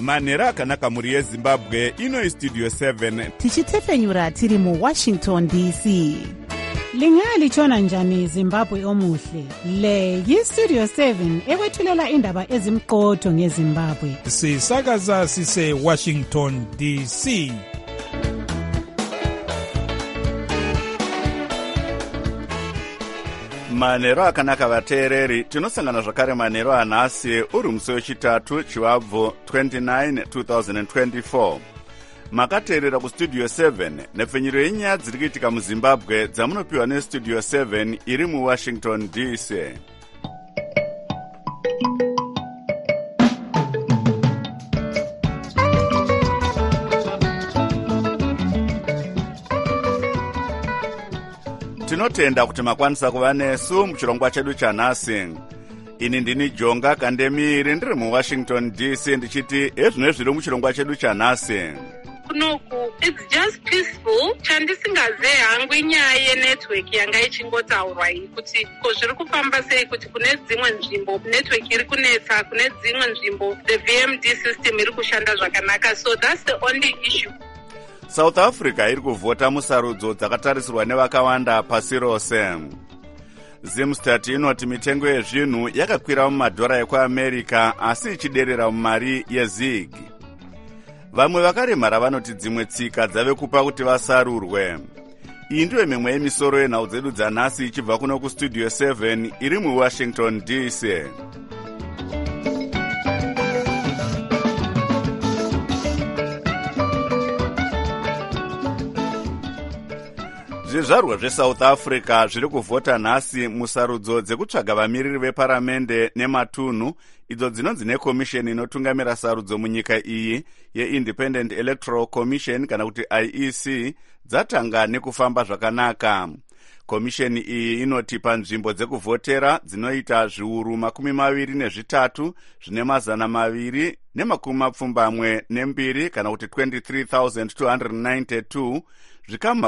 manhero akanaka mhuri yezimbabwe. Ino Studio 7 tichitefenyura tiri muWashington DC. Lingalitshona njani Zimbabwe omuhle? Le yiStudio 7 ekwethulela indaba ezimqotho ngeZimbabwe. Sisakaza sise Washington DC. manhero akanaka vateereri. Tinosangana zvakare manhero anhasi uri musi wechitatu chivabvu 29 2024. Makateerera kuStudio 7 nepfenyuro yenyaya dziri kuitika muZimbabwe dzamunopiwa neStudio 7 iri muWashington DC. Tinotenda kuti makwanisa kuva nesu muchirongwa chedu chanhasi. Ini ndini Jonga Kandemiri ndiri muWashington DC ndichiti ezvino zviri muchirongwa chedu chanhasi. Kunoku it's just peaceful. Chandisingaze hangu inyaya yenetwork yanga ichingotaurwa iyi kuti ko zviri kufamba sei, kuti kune dzimwe nzvimbo network iri kunetsa, kune dzimwe nzvimbo the VMD system iri kushanda zvakanaka. So that's the only issue. South Africa iri kuvhota musarudzo dzakatarisirwa nevakawanda pasi rose. Zimstat inoti mitengo yezvinhu yakakwira mumadhora ekuAmerica asi ichiderera mumari yeZig. Vamwe vakaremara vanoti dzimwe tsika dzave kupa kuti vasarurwe. Iyi ndiyo mimwe yemisoro yenhau dzedu dzanhasi ichibva kuno kuStudio 7 iri muWashington DC. Zvizvarwa zveSouth Africa zviri kuvhota nhasi musarudzo dzekutsvaga vamiriri veparamende nematunhu idzo dzinonzi nekomisheni inotungamira sarudzo munyika iyi yeIndependent Electoral Commission kana kuti IEC dzatanga nekufamba zvakanaka. Komisheni iyi inoti panzvimbo dzekuvhotera dzinoita zviuru 23 zvine 272 kana kuti 23,292 zvikamu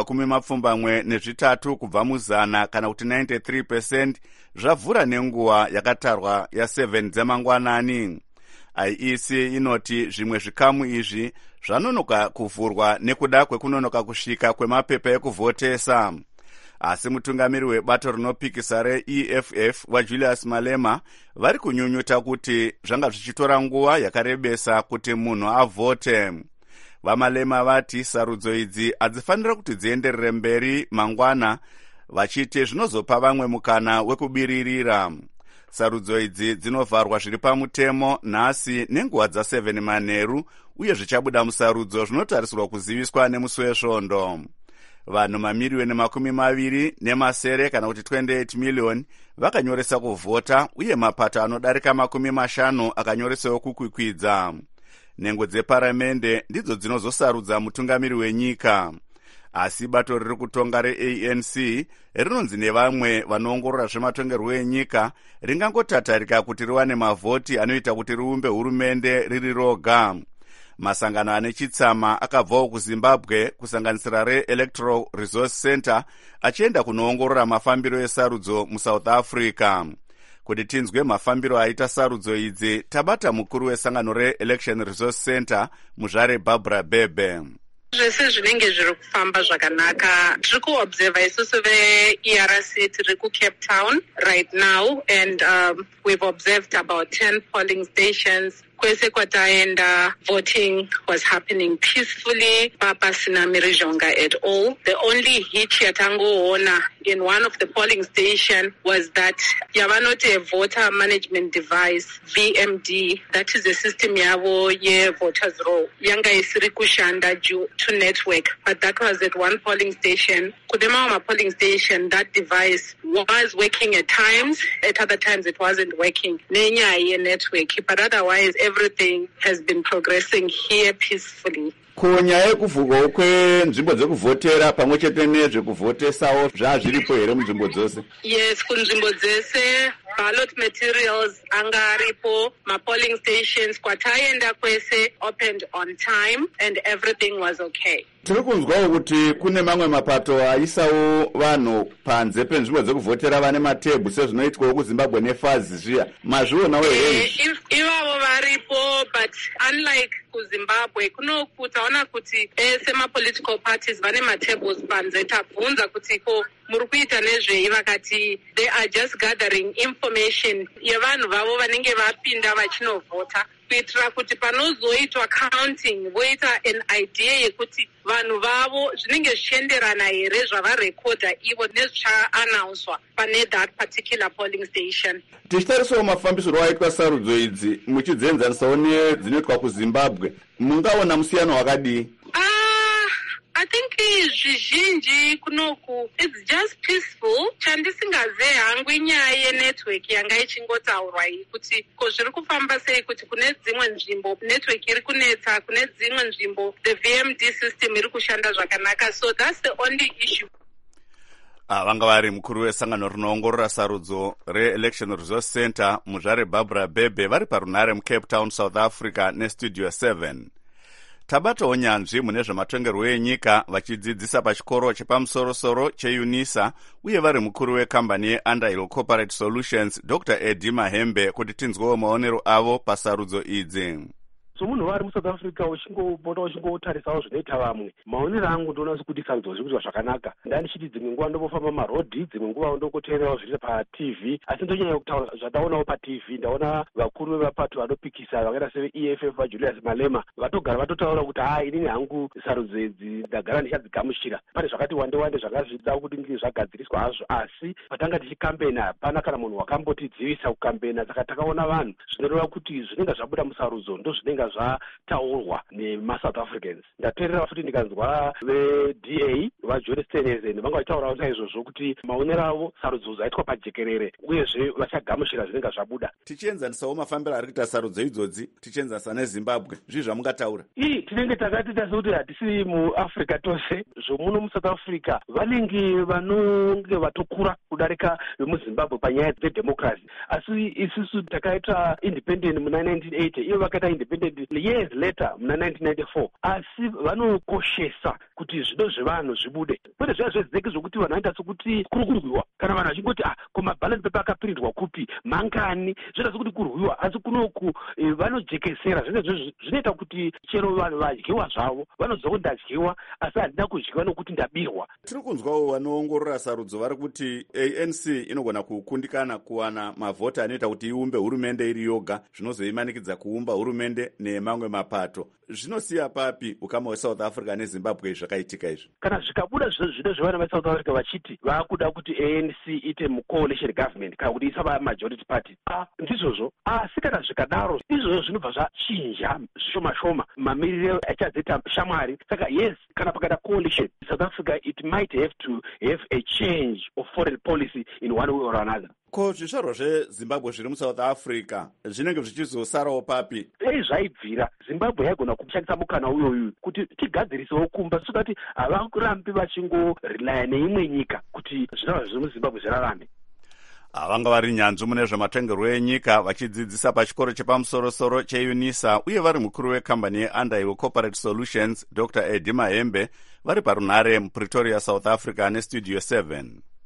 73 kubva muzana kana kuti 93% zvavhura nenguva yakatarwa ya7 dzemangwanani. IEC inoti zvimwe zvikamu izvi zvanonoka kuvhurwa nekuda kwekunonoka kusvika kwemapepa ekuvhotesa. Asi mutungamiri webato rinopikisa reEFF waJulius Malema vari kunyunyuta kuti zvanga zvichitora nguva yakarebesa kuti munhu avhote. Vamalema vati sarudzo idzi hadzifanira kuti dzienderere mberi mangwana, vachiti zvinozopa vamwe mukana wekubiririra. Sarudzo idzi dzinovharwa zviri pamutemo nhasi nenguva dza7 manheru uye zvichabuda musarudzo zvinotarisirwa kuziviswa nemusi wesvondo. Vanhu mamirioni 20 kana kuti 28 million vakanyoresa kuvhota uye mapato anodarika 50 akanyoresawo kukwikwidza. Nhengo dzeparamende ndidzo dzinozosarudza mutungamiri wenyika. Asi bato riri kutonga reANC rinonzi nevamwe vanoongorora zvematongerwo enyika ringangotatarika kuti riwane mavhoti anoita kuti riumbe hurumende riri roga. Masangano ane chitsama akabvawo kuZimbabwe kusanganisira reElectoral Resource Center achienda kunoongorora mafambiro esarudzo muSouth Africa. Kuti tinzwe mafambiro aita sarudzo idzi, tabata mukuru wesangano reElection Resource Center muzvare Barbara Bebe. Zvese zvinenge zviri kufamba zvakanaka. Tiri kuobserva isusu veERC tiri kuCape Town right now and we've observed about 10 polling stations. Kwese kwataenda, voting was happening peacefully, papasina mirizhonga at all. The only hitch yatangoona in one of the polling station was that yavanoti a voter management device, VMD, that is a system yavo ye voters roll. Yanga isiri kushanda due to network, but that was at one polling station. Kudema polling station, that device was working at times, at other times it wasn't working. Nenya ye network, but otherwise everything has been progressing here peacefully. Kunyaya yekuvhurwa kwenzvimbo dzekuvhotera pamwe chete nezvekuvhotesawo zvazviripo here munzvimbo dzose? Yes, kunzvimbo dzese ballot materials anga aripo, polling stations kwataenda kwese opened on time and everything was okay. Tiri kunzwawo kuti kune mamwe mapato aisawo vanhu panze penzvimbo dzekuvhotera vane matebhu sezvinoitwawo kuZimbabwe nefazi zviya, mazvionawo here? Ivavo varipo, but unlike kuZimbabwe kunoku taona kuti sema-political parties vane matables panze. Tabvunza kuti ko muri kuita nezvei, vakati they are just gathering information yevanhu vavo vanenge vapinda vachinovhota, kuitira kuti panozoitwa counting voita an idea yekuti vanhu vavo zvinenge zvichienderana here zvavarekodha ivo nezvichaannouncewa pane that particular polling station. Tichitarisawo mafambisiro aitwa sarudzo idzi muchidzenzanisawo nedzinoitwa kuZimbabwe, mungaona musiyano wakadii? I think zvizhinji kunoku it's just peaceful. Chandisingazivi hangu inyaya yenetwork yanga ichingotaurwa iyi kuti ko zviri kufamba sei, kuti kune dzimwe nzvimbo network iri kunetsa, kune dzimwe nzvimbo the VMD system iri kushanda zvakanaka, so that's the only issue. Vanga vari mukuru wesangano rinoongorora sarudzo re-Election Resource Center muzvare Barbara Bebe vari parunare muCape Town, South Africa neStudio 7. Tabatawo nyanzvi mune zvematongerwo enyika vachidzidzisa pachikoro chepamusoro-soro cheUNISA uye vari mukuru wekambani yeUnderhill Corporate Solutions Dr. Eddie Mahembe kuti tinzwewo maonero avo pasarudzo idzi. So munhu vari muSouth Africa uchingopota uchingotarisawo zvinoita vamwe, maonero angu ndoona kuti sarudzo zviri kuitwa zvakanaka. Ndanichiti dzimwe nguva ndopofamba marodhi, dzimwe nguva ndokoteererawo zviri paTV, asi ndonyanya kutaura zvataonawo paTV. Ndaona vakuru vevapato vanopikisa vakaita seveEFF vaJulius Malema vatogara vatotaura kuti inini hangu sarudzo idzi ndagara ndichadzigamuchira. Pane zvakati wande zvakazvida kuti ndinge zvagadziriswa hazvo, asi patanga tichikambena hapana kana munhu wakambotidzivisa kukambena. Saka takaona vanhu zvinoreva kuti zvinenge zvabuda musarudzo ndo zvinenge zvataurwa nemaSouth Africans. Ndateerera futi ndikanzwa veDA vaJohn Steenhuisen vanga vachitaurawo saizvozvo kuti maonero avo sarudzo dzaitwa pajekerere uyezve vachagamuchira zvinenge zvabuda. Tichienzanisawo mafambiro ari kuita sarudzo idzodzi, tichienzanisa neZimbabwe, zvii zvamungataura? Tinenge takati sekuti hatisi muAfrica tose, zvomuno muSouth Africa vanenge vanonge vatokura kudarika vemuZimbabwe panyaya dzedemocracy. Asi isusu takaita independent muna 1980, ivo vakaita independent years later muna 1994, asi vanokoshesa kuti zvido zvevanhu zvibude. Kwete zviya zvezeki zvokuti vanhu vanoita sokuti kuri kurwiwa, kana vanhu vachingoti koma balance paper akapirindwa kupi mangani, zvinoita sokuti kurwiwa, asi kunoku vanojekesera. Zvinoita kuti chero vanhu vadyiwa zvavo vanoziva kuti ndadyiwa, asi handina kudyiwa nokuti ndabirwa. Tiri kunzwawo vanoongorora sarudzo vari kuti ANC inogona kukundikana kuwana mavhota anoita kuti iumbe hurumende iri yoga, zvinozoimanikidza kuumba hurumende nemamwe mapato. Zvinosiya papi ukama hweSouth Africa neZimbabwe zvakaitika izvi? Kana zvikabuda zvido zvevana veSouth Africa vachiti vakuda kuti ANC ite mucoalition government kana kuti isava majority party, ndizvozvo. Asi kana zvikadaro izvozvo zvinobva zvachinja zvishoma-shoma mamiriro achazoita shamwari. Saka yes, kana pakaita coalition South Africa, it might have to have a change of foreign policy in one way or another. Ko zvizvarwa zveZimbabwe zviri muSouth Africa zvinenge zvichizosarawo papi? Zvaibvira Zimbabwe yaigona kushandisa mukana uyoyu kuti tigadzirisewo kumba, sokati havakurambi vachingorelaya neimwe nyika kuti zvinhu zviri muZimbabwe zvirarame. Vanga vari nyanzvi mune zvematongerwo enyika vachidzidzisa pachikoro chepamusoro-soro cheUNISA uye vari mukuru wekambani yeUnderhill Corporate Solutions Dr. Eddie Mahembe vari parunare muPretoria, South Africa neStudio 7.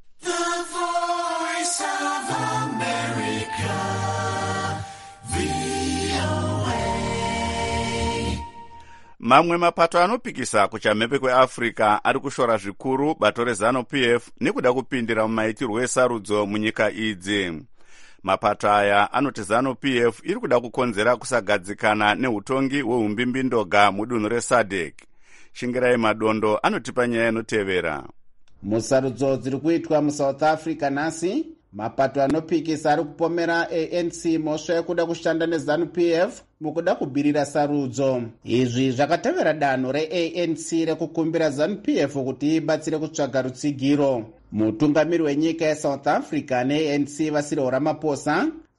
Mamwe mapato anopikisa kuchamhepe kweAfrica ari kushora zvikuru bato reZANU-PF nekuda kupindira mumaitirwo esarudzo munyika idzi. Mapato aya anoti ZANU-PF iri kuda kukonzera kusagadzikana neutongi hweumbimbi-ndoga mudunhu reSADC. Shingirai Madondo anotipa nyaya inotevera. Musarudzo dziri kuitwa muSouth Africa nhasi, mapato anopikisa ari kupomera ANC mhosva yekuda kushanda neZANU-PF mukuda kubirira sarudzo. Izvi zvakatevera danho reANC rekukumbira ZANU-PF kuti ibatsire kutsvaga rutsigiro. Mutungamiri wenyika yeSouth Africa neANC Cyril Ramaphosa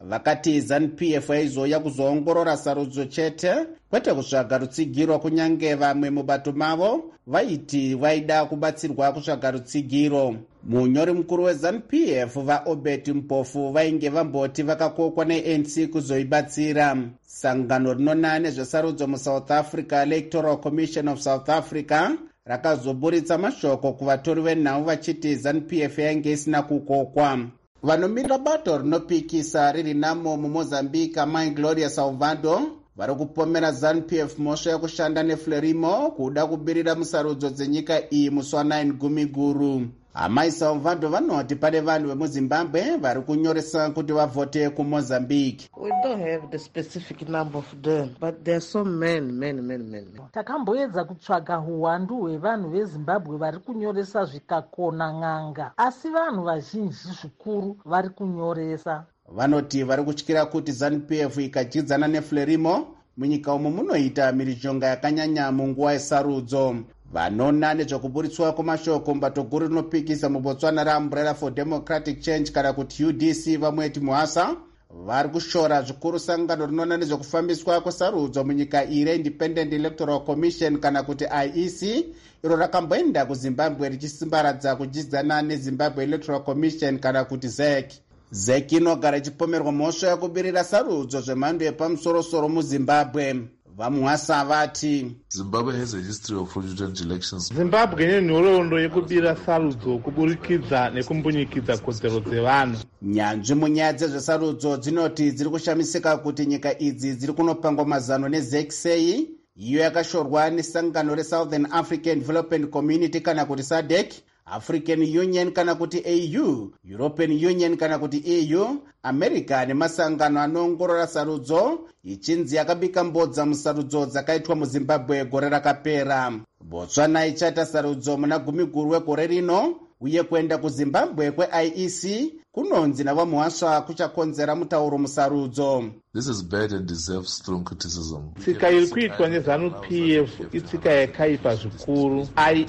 vakati ZANU-PF yaizouya kuzoongorora sarudzo chete kwete kutsvaga rutsigiro, kunyange vamwe mubato mavo vaiti vaida kubatsirwa kutsvaga rutsigiro. Munyori mukuru weZANU-PF vaObert Mpofu vainge vamboti vakakokwa neANC kuzoibatsira. Sangano rinona nezvesarudzo muSouth Africa, Electoral Commission of South Africa, rakazoburitsa mashoko kuvatori venhau vachiti ZANU-PF yainge isina kukokwa. Vanomirira bato rinopikisa riri namo muMozambique, Amai Gloria Salvador, vari kupomera ZANU-PF mhosva yekushanda neFrelimo kuda kubirira musarudzo dzenyika iyi musi wa9 Gumiguru. Amai Salvador vanoti pane vanhu vemuZimbabwe vari kunyoresa kuti vavhote kuMozambique. We don't have the specific number of them, but there are so many. Takamboedza kutsvaga huwandu hwevanhu veZimbabwe vari kunyoresa zvikakona n'anga, asi vanhu vazhinji zvikuru vari kunyoresa. Vanoti vari kutyira kuti ZANU-PF ikajidzana neFrelimo munyika umo munoita mhirizhonga yakanyanya munguva yesarudzo. Vanona nezvekuburitswa kwamashoko mubato guru rinopikisa muBotswana raUmbrella for Democratic Change kana kuti UDC vamweti Muhasa vari kushora zvikuru sangano rinona nezvekufambiswa kwesarudzo munyika iyi reIndependent Electoral Commission kana kuti IEC, iro rakamboenda kuZimbabwe richisimbaradza kujidzana neZimbabwe Electoral Commission kana kuti ZEC. ZEC inogara ichipomerwa mhosva yekubirira sarudzo zvemhando yepamusoro-soro muZimbabwe. Vamuhasa vati Zimbabwe has a history of fraudulent elections. Zimbabwe ine nhoroondo yekubira sarudzo kuburikidza nekumbunyikidza kodzero dzevanhu. Nyanzvi munyaya dzezvesarudzo dzinoti dziri kushamisika kuti nyika idzi dziri kunopangwa mazano neZEC sei, iyo yakashorwa nesangano reSouthern African Development Community kana kuti SADC, African Union kana kuti AU, European Union kana kuti EU, America nemasangano anoongorora sarudzo, ichinzi yakabika mbodza musarudzo dzakaitwa muZimbabwe gore rakapera. Botswana ichaita sarudzo muna Gumiguru wegore rino, uye kuenda kuZimbabwe kweIEC kunonzi navamuhasva kuchakonzera mutauro musarudzo. This is bad and deserves strong criticism. Tsika iri kuitwa neZANU-PF itsika yakaipa zvikuru.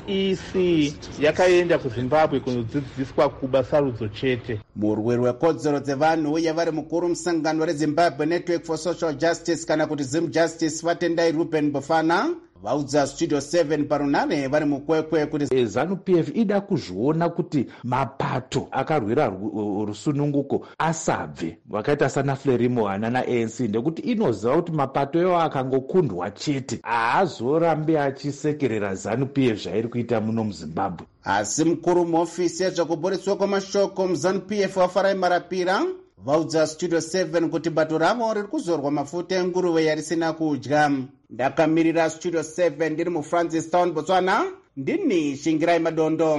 IEC yakaenda kuZimbabwe kunodzidziswa kuba sarudzo chete. Murwiri wekodzero dzevanhu uye vari mukuru musangano reZimbabwe Network for Social Justice kana kuti ZimJustice vatendai Ruben Bafana vaudza Studio 7 parunare vari mukwekwe kuti ZANU-PF ida kuzviona kuti mapato akarwira rusununguko asabve, vakaita sana Frelimo ana ANC, ndekuti inoziva kuti mapato iwo akangokundwa chete haazorambe achisekerera ZANU-PF zvairi kuita muno muZimbabwe. Asi mukuru muofisi yezvekuburitswa kwamashoko muZANU-PF waFarai Marapira vaudza Studio 7 kuti bato ravo riri kuzorwa mafuta enguruve yarisina kudya. Ndakamirira Studio 7 ndiri muFrancistown, Botswana, ndini Shingirai Madondo.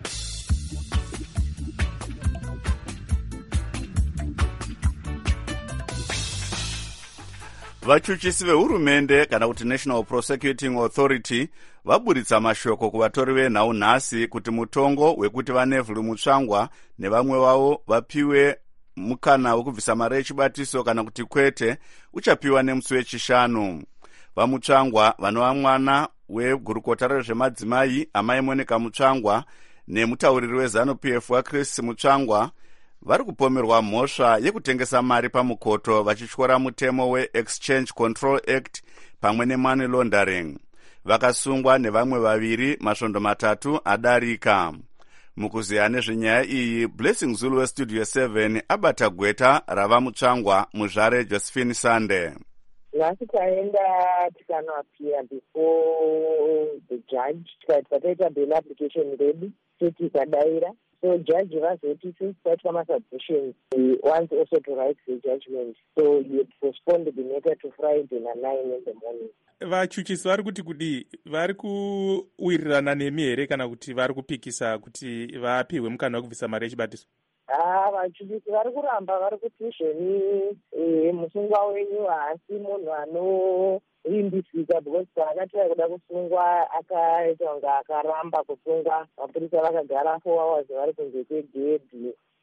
Vachuchisi vehurumende kana kuti National Prosecuting Authority vaburitsa mashoko kuvatori venhau nhasi kuti mutongo wekuti vaNeville Mutsvangwa nevamwe vavo vapiwe mukana wekubvisa mari yechibatiso kana kuti kwete uchapiwa nemusi wechishanu. VaMutsvangwa vanova mwana wegurukota rezvemadzimai Amai Monica Mutsvangwa nemutauriri weZANU-PF waChris Mutsvangwa vari kupomerwa mhosva yekutengesa mari pamukoto vachityora mutemo weExchange Control Act pamwe nemoney laundering. Vakasungwa nevamwe vaviri masvondo matatu adarika. Mukuziya nezvenyaya iyi, Blessing Zulu weStudio 7 abata gweta ravaMutsvangwa muzvare Josephine Sande. Nhasi taenda tikanoappear before the judge, tikaita bail application ready, tikadaira. So judge vazoti since kwaitwa masubmissions, he wants also to write the judgment. So he had postponed the matter to Friday na 9 in the morning. Vachuchisi vari kuti kudi vari kuwirirana nemi here kana kuti vari kupikisa kuti vapiwe mukana wekubvisa mari yechibatiso? Vachuchisi vari kuramba, vari kuti izveni musungwa wenyu haasi munhu anorimbisika, because paakatira kuda kusungwa akaita kunge akaramba kusungwa. Mapurisa vakagara 4 hours vari kunze kwegedhi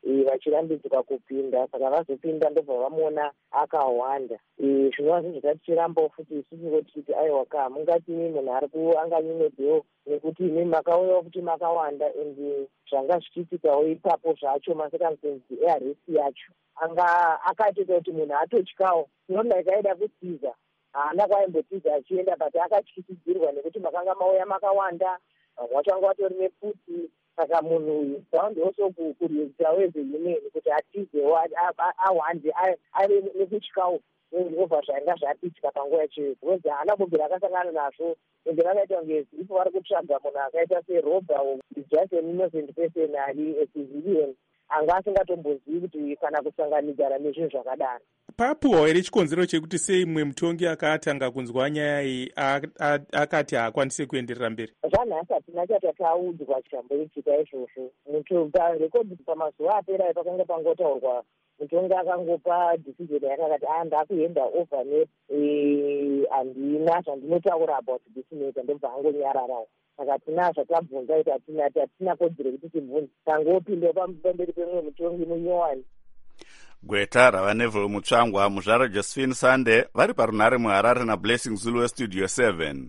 vachirambidzwa kupinda, saka vazopinda ndobva vamuona akawanda. Zvinova zvatichirambawo futi isusu kuti tichiti aiwa ka mungatini munhu anga nyimedzewo nekuti imi makauyawo kuti makawanda, and zvanga zvichiitikawo ipapo zvacho masecumstances earrest yacho anga akaita kuti munhu atotyawo. Tinoti aida kutiza haana kwaimbotiza achienda, but akatyisidzirwa nekuti makanga mauya makawanda, vamwe vacho vanga vatori nepfuti. Saka munhu uyu found also kurezawo human kuti atizewo awande ave nekutyawo ngova zvanga zvapitsika panguva yacho, because haana kumbira akasangana nazvo, ende vakaita kunge ipo vari kutsvaga munhu akaita serobha, is just an innocent person, ali a civilian, anga asingatombozivi kuti kana kusanganidzana nezvinhu zvakadaro. Papuwa here chikonzero chekuti sei mumwe mutongi akatanga kunzwa nyaya iyi akati haakwanisi kuenderera mberi? Zvanhasi hatina chatakaudzwa chamboitika izvozvo. Parekodhi pamazuva apera pakanga pangotaurwa, mutongi akangopa decision yakakati ndakuenda over net, handina zvandinotaura about this matter, ndobva angonyararawo. Saka tina zvatabvunza kuti hatina kodzero kuti tibvunze, tangopinda pamberi pemumwe mutongi munyowani. Gweta ravanevhelo Mutsvangwa, muzvaro Josephine Sande vari parunhare muHarare naBlessing Zulu weStudio 7.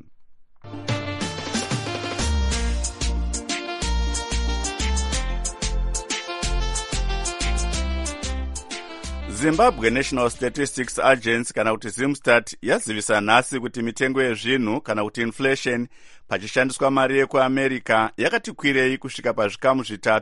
Zimbabwe National Statistics Agency kana kuti Zimstat yazivisa nhasi kuti mitengo yezvinhu kana kuti inflation pachishandiswa mari yekuAmerica yakati kwirei kusvika pazvikamu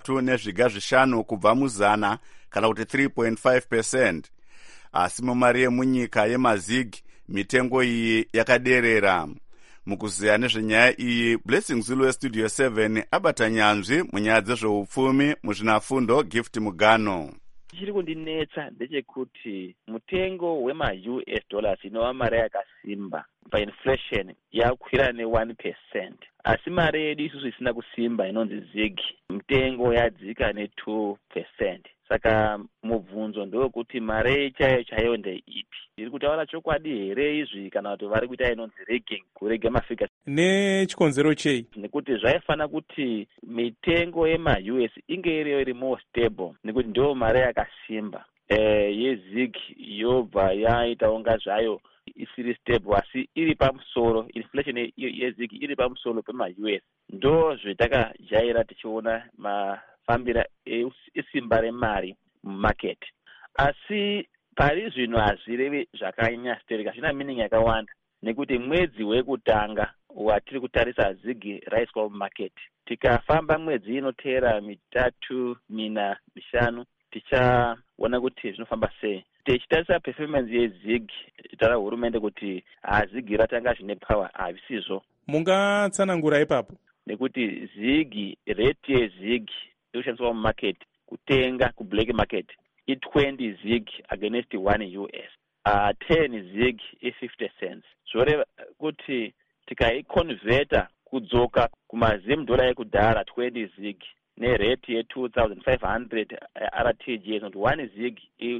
3.5 kubva muzana kana kuti 3.5%. Asi mumari yemunyika yemazig mitengo iyi yakaderera. Mukuziya nezvenyaya iyi, Blessing Zulu weStudio 7 abata nyanzvi munyaya dzezveupfumi muzvinafundo Gift Mugano. Chiri kundinetsa ndechekuti mutengo wema-US dollars inova mari yakasimba painflation yakwira ne1%, asi mari yedu isusu isina kusimba inonzi zig mutengo yadzika ne2%. Saka mubvunzo ndewekuti mari chaiyo ndeipi? Ndiri kutaura chokwadi here izvi kana kuti vari kuita inonzi rigging, kurega mafika? Nechikonzero chei? Nekuti zvaifana kuti mitengo yema-US inge iri more stable, nekuti ndiyo mari yakasimba. Yezig yobva yaita unga zvayo isiri stable, asi iri pamusoro, inflation yezig iri pamusoro pema-US. Ndo zvetakajaira tichiona mafambira esimba remari mumarket. Asi pari zvino hazvirevi zvakanyatsotereka, zvina meaning yakawanda, nekuti mwedzi wekutanga watiri kutarisa zig raiswa mumarket, tikafamba mwedzi inotera 3, 4, 5 tichaona kuti zvinofamba sei. Tichitarisa performance yezig, titaura hurumende kuti zig ratanga zvine power, hazvisizvo. Mungatsanangura ipapo? Nekuti zig, rate yezig inoshandiswa mumarket kutenga kublack market i20 zig against 1 US, 10 zig i50 cents. Zvoreva kuti tikaiconverta kudzoka kumazim dollar ekudhara 20 zig nerate ye2500 RTGS, not 1 zig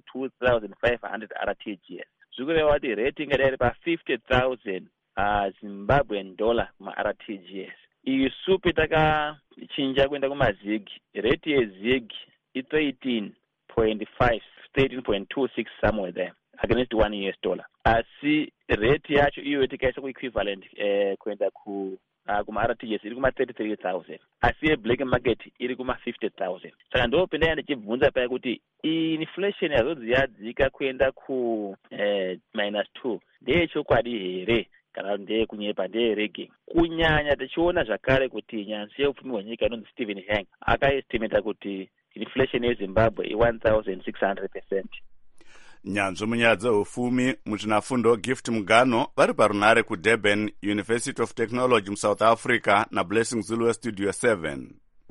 i2500 RTGS. Zvikureva kuti rate ingadai iri pa50,000 Zimbabwean dollar kuma-RTGS. Iyi supi takachinja kuenda kumazig, rate yezig i13.5, 13.26 somewhere there against 1 US dollar. Asi rate yacho iyo tikaisa ku-equivalent kuenda kuma-RTGS iri kuma-33,000. Asi ye-black market iri kuma-50,000. Saka ndopinda ndichibvunza paya kuti inflation yazodzi yadzika kuenda -2 ndeyechokwadi here kana ndeyekunyepa, ndeyerigging? Kunyanya tichiona zvakare kuti nyanzvi yeupfumi hwenyika inonzi Stephen Hang akaestimata kuti inflation yeZimbabwe i1600%. Nyanzvi munyaya dzeupfumi muzvinafundo Gift Mugano vari parunhare kuDurban University of Technology muSouth Africa naBlessing Zulu weStudio 7.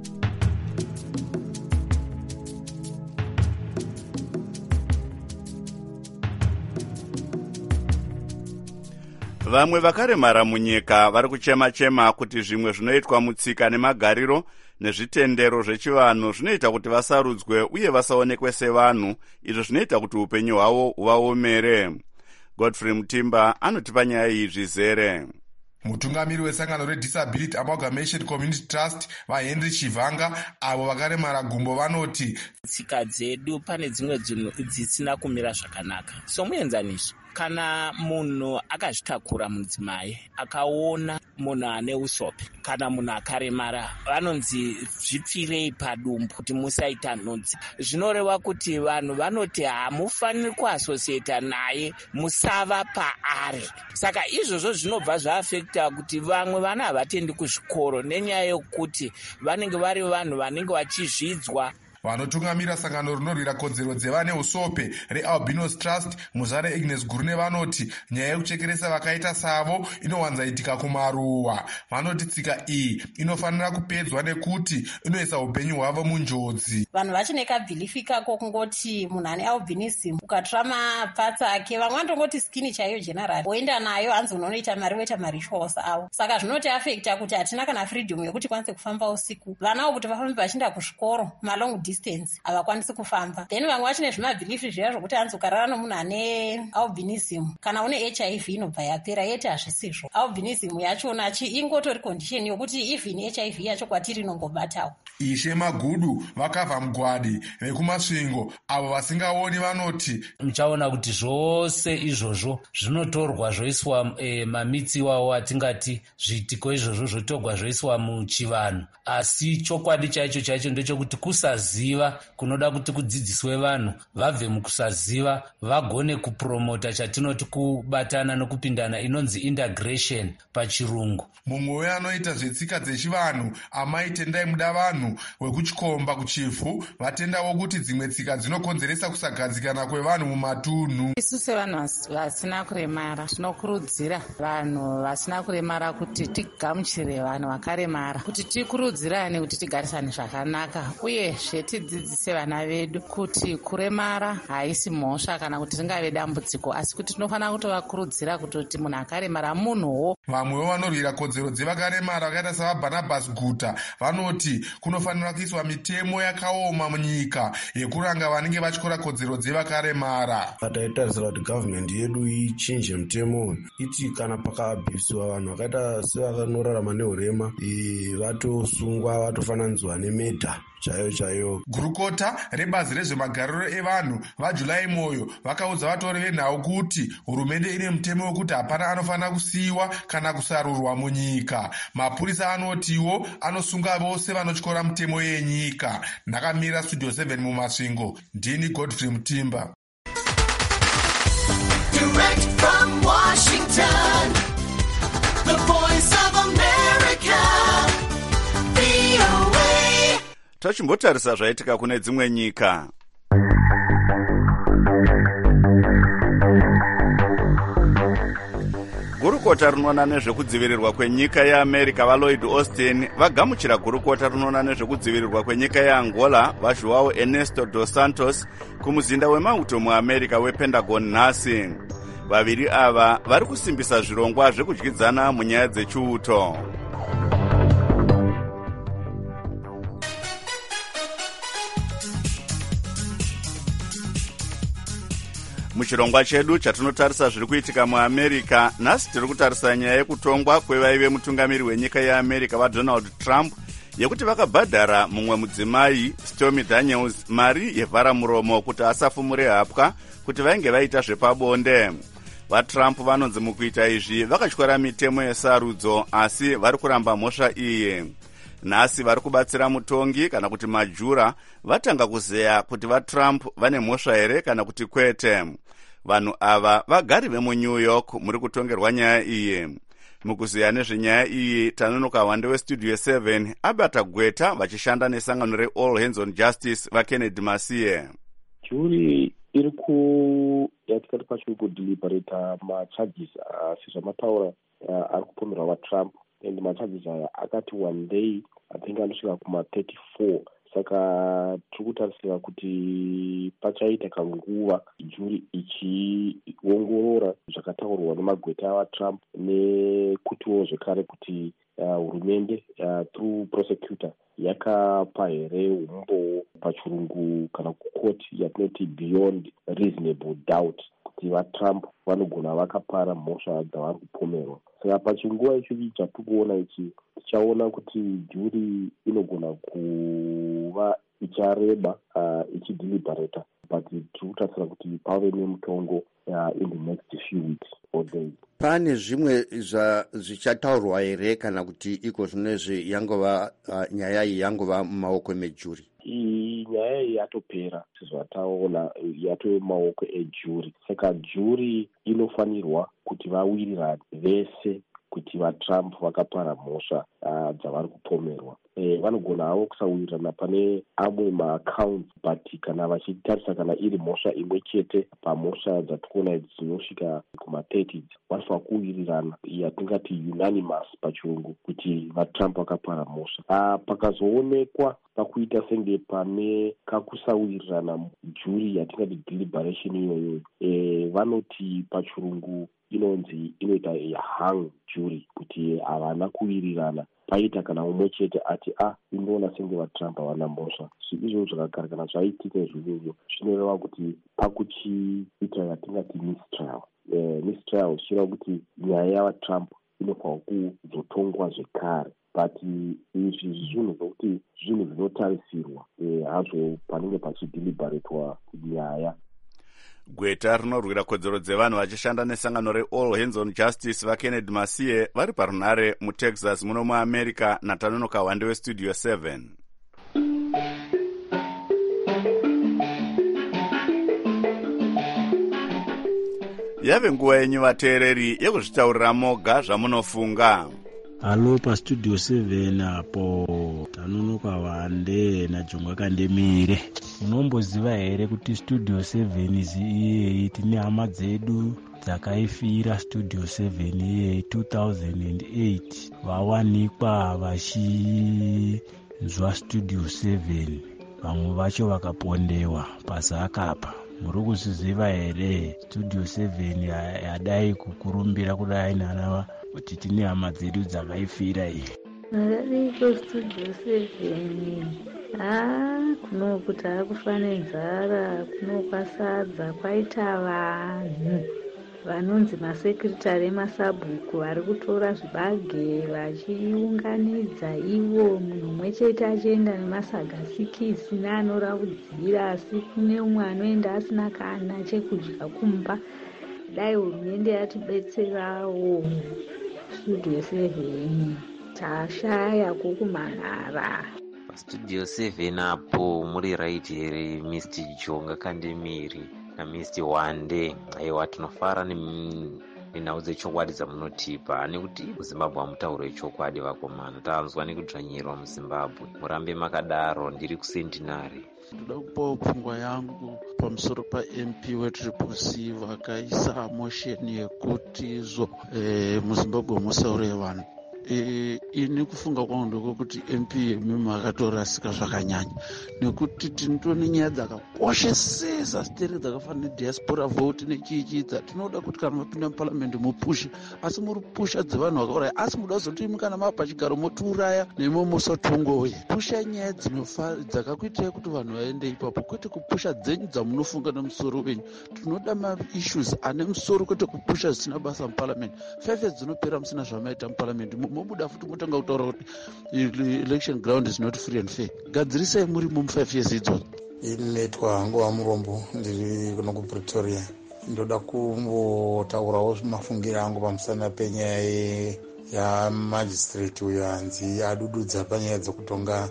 Vamwe vakaremara munyika vari kuchema-chema kuti zvimwe zvinoitwa mutsika nemagariro nezvitendero zvechivanhu zvinoita kuti vasarudzwe uye vasaonekwe sevanhu, izvo zvinoita kuti upenyu hwavo huvaomere. Godfrey Mutimba anotipa nyaya iyi zvizere. Mutungamiri wesangano reDisability Amalgamation Community Trust vaHenry Chivanga avo vakaremara gumbo vanoti tsika dzedu pane dzimwe dzisina kumira zvakanaka. Somuenzaniso, kana munhu akazvitakura mudzimai akaona munhu ane usope kana munhu akaremara, vanonzi zvipfirei padumbu kuti musaita nhunzi. Zvinoreva kuti vanhu vanoti hamufaniri kuasosieta naye, musava paari. Saka izvozvo zvinobva zvaafekta kuti vamwe vana havatendi kuzvikoro nenyaya yokuti vanenge vari vanhu vanenge vachizvidzwa. Vanotungamira sangano rinorwira kodzero dzevane usope reAlbinos Trust Muzare Agnes Gurune vanoti nyaya yekuchekeresa vakaita savo inowanzaitika kumaruwa. Vanoti tsika iyi inofanira kupedzwa nekuti inoisa upenyu hwavo munjodzi. Vanhu vachine kabhilifi kako kungoti munhu ane albinism ukatora mapatsa ake, vamwe vanotongoti skini chaiyo general woenda nayo hanzi unonoita mari woita marituals avo. Saka zvinoti afekta kuti hatina kana freedom yekuti kwanise kufamba usiku. Vanawo kuti vafambe vachienda kuzvikoro malong distance havakwanisi kufamba. Then vamwe vachine zvimabhilifi zviya zvokuti hanzi ukarara nomunhu ane albinism kana une HIV inobva yapera. Yeti hazvisizvo. Albinism yachona ingotori condition yokuti even HIV yacho kwatiri inongobatawo. Ishe Magudu vakabva mugwadi vekumasvingo avo vasingaoni vanoti muchaona kuti zvose izvozvo zvinotorwa zvoiswa mamitsi iwawo atingati zviitiko izvozvo zvotorwa zvoiswa muchivanhu, asi chokwadi chaicho ndechekuti kusaziva kunoda kuti kudzidziswe vanhu vabve mukusaziva vagone kupromota chatinoti kubatana nokupindana inonzi integration pachirungu. Mumwe weanoita zvetsika dzechivanhu Amai Tendai Muda Vanhu wekuchikomba kuchifu vatendawo kuti dzimwe tsika dzinokonzeresa kusagadzikana kwevanhu mumatunhu. Isu sevanhu vasina kuremara tinokurudzira vanhu vasina kuremara kuti tigamuchire vanhu vakaremara, kuti tikurudzirane kuti tigarisane zvakanaka, uye zvetidzidzise vana vedu kuti kuremara haisi mhosva kana kuti ringave dambudziko, asi kuti tinofanira kutovakurudzira kuti munhu akaremara munhuwo. Vamwewo vanorwira kodzero dzevakaremara vakaita savaBarnabas Guta vanoti kunofanira kuiswa mitemo yakaoma munyika yekuranga vanenge vachikora kodzero dzevakaremara. Taitarisira kuti gavhmendi yedu ichinje mutemo iti kana pakabvisiwa vanhu vakaita sevakanorarama neurema vatosungwa vatofananidzwa nemedha chaiyo. Gurukota rebazi rezvemagariro evanhu vaJulai Moyo vakaudza vatori venhau kuti hurumende ine mutemo wekuti hapana anofanira kusiyiwa kana kusarurwa munyika. Mapurisa anotiwo anosunga vose vanotyora mutemo yenyika. Ndakamira Studio 7 mumasvingo, ndini Godfrey Mutimba. Direct from Washington, the voice of America, VOA. Tachimbotarisa zvaitika kune dzimwe nyika. Gurukota rinoona nezvekudzivirirwa kwenyika yeAmerica vaLloyd Austin vagamuchira gurukota rinoona nezvekudzivirirwa kwenyika yeAngola vaJoão Ernesto dos Santos kumuzinda wemauto muAmerica wePentagon nhasi. Vaviri ava vari kusimbisa zvirongwa zvekudyidzana munyaya dzechiuto. Muchirongwa chedu chatinotarisa zviri kuitika muAmerica, nhasi tiri kutarisa nyaya yekutongwa kwevaive mutungamiri wenyika yeAmerica vaDonald Trump yekuti vakabhadhara mumwe mudzimai Stormy Daniels mari yevharamuromo kuti asafumure hapwa kuti vainge vaita zvepabonde. VaTrump vanonzi mukuita izvi vakatyora mitemo yesarudzo, asi vari kuramba mhosva iyi. Nhasi vari kubatsira mutongi kana kuti majura vatanga kuzeya kuti vaTrump vane mhosva here kana kuti kwete. Vanhu ava vagari vemuNew York muri kutongerwa nyaya iyi. Mukuzeya nezvenyaya iyi tanonoka wande weStudio 7 Abata Gweta vachishanda nesangano reAll Hands on Justice vaKennedy Masiye. Juri iri yatikati pachiri kudeliberata macharges sezvamataura ari kupomerwa vaTrump, and macharges aya akati one day I think anosvika kuma-34. Saka tiri kutarisira kuti pachaita kanguva juri ichiongorora zvakataurwa nemagweta avaTrump, nekutiwo zvekare kuti hurumende through prosecutor yakapa here umbo pachirungu kana kukoti yatinoti beyond reasonable doubt kuti vatrump vanogona vakapara mhosva dzavari kupomerwa. Saka pachinguva ichochi chatikuona ichi tichaona kuti juri inogona kuva ichareba ichideliberata, but tiri kutarisira kuti pave nemutongo in the next few weeks or days. Pane zvimwe zvichataurwa here kana kuti iko zvinezvi yangova nyaya iyi yangova mumaoko mejuri? Nyaya iyi yatopera sezvataona, yatove mumaoko ejuri. Saka juri inofanirwa kuti vawirirane vese kuti vatrump vakapara mhosva dzavari kupomerwa. Vanogona havo kusawirirana pane amwe maaccounts, but kana vachitarisa kana iri mhosva imwe chete pamhosva dzatikuona dzinosvika kuma-30 vanofanira kuwirirana, yatingati unanimous pachirungu, kuti vatrump vakapara mhosva. Pakazoonekwa pakuita senge pane kakusawirirana juri yatingati deliberation iyoyo, vanoti pachirungu inonzi inoita hung jury, kuti havana kuwirirana. Paita kana umwe chete ati inoona senge vatrump havana mhosva. Izvo zvakagara kana zvaitika izvozvo zvinoreva kuti pakuchiita yatingati mistrial. Mistrial zvichireva kuti nyaya yavatrump inofanira kuzotongwa zvekare, but izvi zvinhu zvokuti zvinhu zvinotarisirwa hazvo panenge pachideliberatwa nyaya. Gweta rinorwira kodzero dzevanhu vachishanda nesangano reAll Hands on Justice vaKennedy Masiye vari parunare muTexas muno muAmerica naTanonoka Wande weStudio 7. Yave nguva yenyu vateereri yekuzvitaurira moga zvamunofunga. Halo paStudio 7 apo Tanonoka Wande naJongwa Kandemire. Munomboziva here kuti Studio 7 iyeyi tine hama dzedu dzakaifira Studio 7 iyeyi 2008 vawanikwa vachinzwa Studio 7, vamwe vacho vakapondewa pazakapa. Muri kuziva here Studio 7 yadai kukurumbira kudai nana kuti tine hama dzedu dzakaifira iyi. Ariko Studio 7 kunokuti akufa nenzara, kunokwasadza, kwaita vanhu vanonzi masekretari emasabhuku vari kutora zvibage vachiunganidza ivo, munhu mumwe chete achienda nemasaga 6 neanoraudzira, asi kune umwe anoenda asina kana chekudya kumba. Dai hurumende yatibetserawo. Studio 7 tashaya kukumanhara. Studio 7 apo muri right here Mr. Jonga Kandemiri na Mr. Wande. Aiwa tinofara nenhau dzechokwadi dzamunotipa, nekuti muZimbabwe hamutaure chokwadi vakomana. Tanzwa nekudzvanyirwa muZimbabwe. Murambe makadaro. Ndiri kuSentinary. Ndoda kupawo pfungwa yangu pamusoro paMP weTriple C vakaisa motion yekuti izvo muZimbabwe musaure vanhu. Ini kufunga kwangu ndokuti MP mimi akatorasika zvakanyanya, nekuti tinotone nyaya dzakakoshesesa stere dzakafanana nediaspora vote nechichidza. Tinoda kuti kana mapinda muparliament mupushe, asi muri pusha dzevanhu vakauraya, asi muda kuzotimukana mapa chigaro motiuraya nemo musatongoye. Pusha nyaya dzakakuitai kuti vanhu vaende ipapo, kwete kupusha dzenyu dzamunofunga nemusoro wenyu. Tinoda maissues ane musoro, kwete kupusha zvisina basa muparliament. 5 years dzinopera musina zvamaita muparliament. Mobuda futi motanga kutaura kuti election ground is not free and fair. Gadzirisai muri mu 5 years idzodzo. Iletwa hangu wa Murombo, ndiri kuno kuPretoria. Ndoda kumbotaurawo mafungiro angu pamusana penyaya yamagistrate uyo anzi adududza panyaya dzekutonga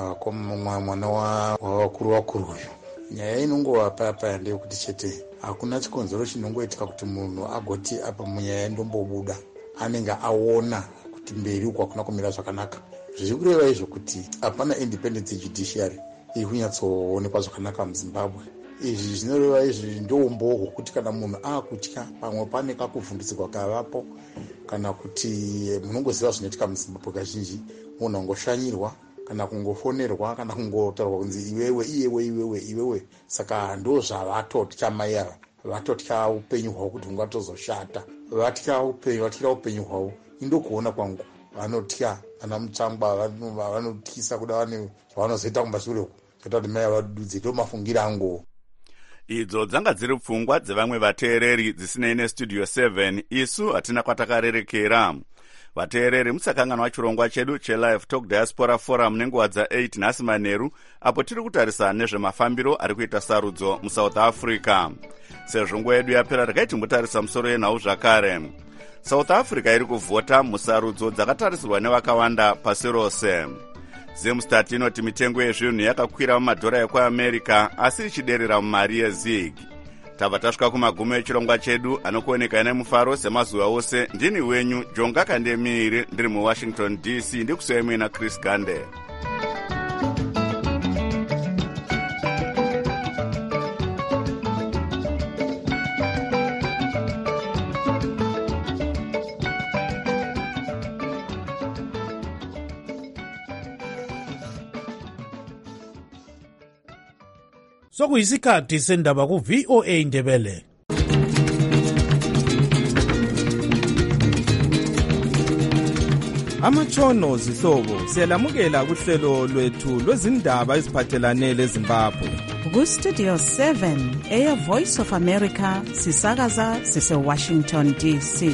mwana wakuru uyu. Nyaya inongova papa ndeyekuti chete hakuna chikonzero chinongoitika kuti munhu agoti apa munyaya ndombobuda anenge aona kuti mberi uko hakuna kumira zvakanaka. Zviri kureva izvo kuti hapana independence judiciary iri kunyatsoonekwa zvakanaka muZimbabwe. Izvi zvinoreva izvi ndomboho kuti kana munhu akutya pamwe pane kakuvhundutsirwa kavapo, kana kuti munongoziva zvinoitika muZimbabwe kazhinji, munhu angoshanyirwa kana kungofonerwa kana kungotaurwa kunzi iwewe. Saka ndo zvavatotya mai ava, vatotya upenyu hwavo kuti hungatozoshata, vatya upenyu hwavo. Indokuona kwangu vanotya ana mutsangwa vanotyisa kuda vanozoita kumashure kuita kuti mai vadudze. Ndo mafungira angu. idzo dzanga dziri pfungwa dzevamwe vateereri dzisinei nestudio 7 isu hatina kwatakarerekera. Vateereri musakanganwa chirongwa chedu chelive talk diaspora forum nenguva dza8 nhasi manheru apo tiri kutarisa nezvemafambiro ari kuita sarudzo musouth africa. Sezvo nguva yedu yapera rakaiti mbotarisa musoro yenhau zvakare. South Africa iri kuvhota musarudzo dzakatarisirwa nevakawanda pasi rose. Zemstat inoti mitengo yezvinhu yakakwira mumadhora ekuamerica asi ichiderera mumari yezig. Tabva tasvika kumagumo echirongwa chedu anokuoneka nemufaro semazuva ose. Ndini wenyu Jonga Kandemiri ndiri muWashington DC ndikusiyemwe naChris Gande. Sokuyisikhathi sendaba ku VOA Ndebele. Amatshono zihlobo siyalamukela kuhlelo lwethu lwezindaba eziphathelane leZimbabwe. Ku Studio 7 Air Voice of America sisakaza sise Washington DC.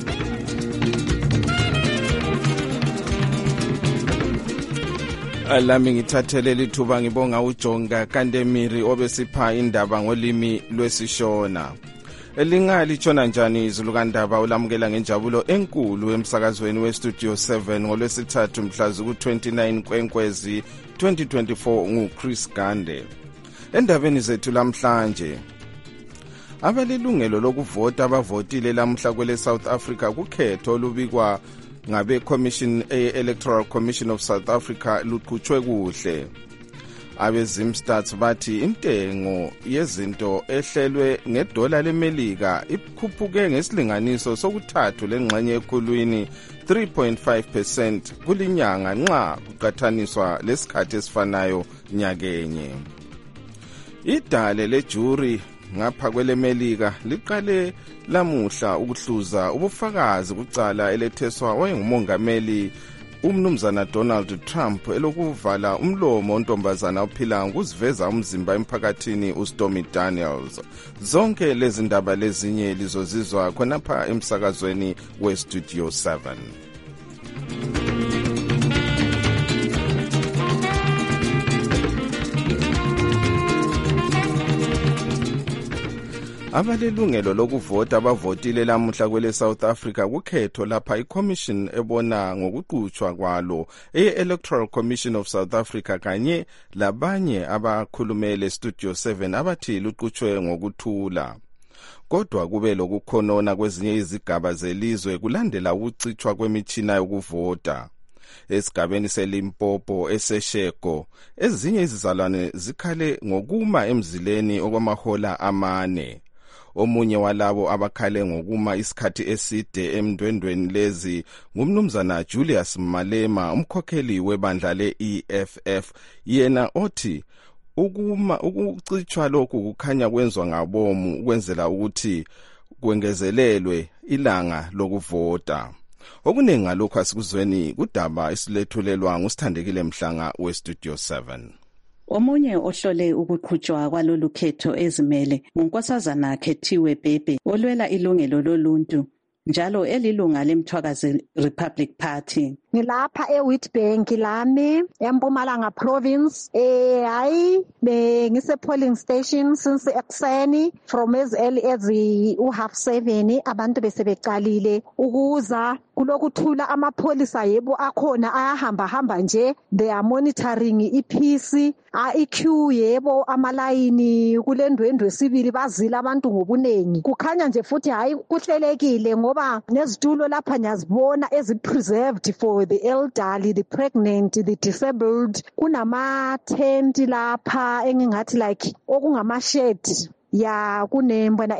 Alami ngithathele lithuba ngibonga uJonga Kandemiri obesipha indaba ngolimi lwesishona. Elingalishona njani izulu kandaba ulamukela ngenjabulo enkulu emsakazweni weStudio 7 ngolwesithathu mhla ku-29 Kwenkwezi 2024 nguChris Gande. Endabeni zethu lamhlanje, abalilungelo lokuvota abavotile lamhla kwele South Africa kukhetho olubikwa ngabe Electoral Commission of South Africa luqhutshwe kuhle. Abezimstats bathi intengo yezinto ehlelwe ngedola leMelika ikhuphuke ngesilinganiso sokuthathu lengxenye ekhulwini 3.5% kulinyanga nxa kuqathaniswa lesikhathi esifanayo nyakenye. Idale lejuri ngapha kweleMelika liqale lamuhla ukuhluza ubufakazi kucala eletheswa wayengumongameli umnumzana Donald Trump elokuvala umlomo ontombazana ophila ngokuziveza umzimba emphakathini uStormy Daniels. Zonke lezi ndaba lezinye lizozizwa khonapha emsakazweni weStudio 7. Abalilungelo lokuvota abavotile lamuhla kwele South Africa kukhetho lapha iCommission ebona ngokuqhutshwa kwalo Electoral Commission of South Africa kanye labanye abakhulumele Studio 7 abathi luqhutshwe ngokuthula. Kodwa kube lokukhonona kwezinye izigaba zelizwe kulandela ukucitshwa kwemitshina yokuvota. Esigabeni seLimpopo eseShego ezinye izizalwane zikhale ngokuma emzileni okwamahola amane. Omunye walabo abakhale ngokuma isikhathi eside emndwendweni lezi ngumnumzana Julius Malema, umkhokheli webandla le-EFF. Yena othi ukucitshwa lokhu kukhanya kwenzwa ngabomu ukwenzela ukuthi kwengezelelwe ilanga lokuvota. Okuningi ngalokho asikuzweni kudaba esilethulelwa nguSithandekile Mhlanga weStudio 7. Omunye ohlole ukuqhutshwa kwalolu khetho ezimele ngunkosazana Khethiwe Bhebhe olwela ilungelo loluntu njalo elilunga leMthwakazi Republic Party. Ngilapha eWitbank lami eMpumalanga Province. Hayi ngise polling station since ekseni from as early as u7:30 abantu besebeqalile ukuza kulokuthula. Amapholisa yebo akhona ayahamba nje, they are monitoring ipeace. iqueue yebo amalayini kulendwendwe sibili bazila abantu ngobunengi. Kukhanya nje futhi hayi kuhlelekile ngoba nezitulo lapha nyazibona preserved for the elderly, the pregnant, the disabled. Kunama tent lapha engingathi like okungama shed ya kunembona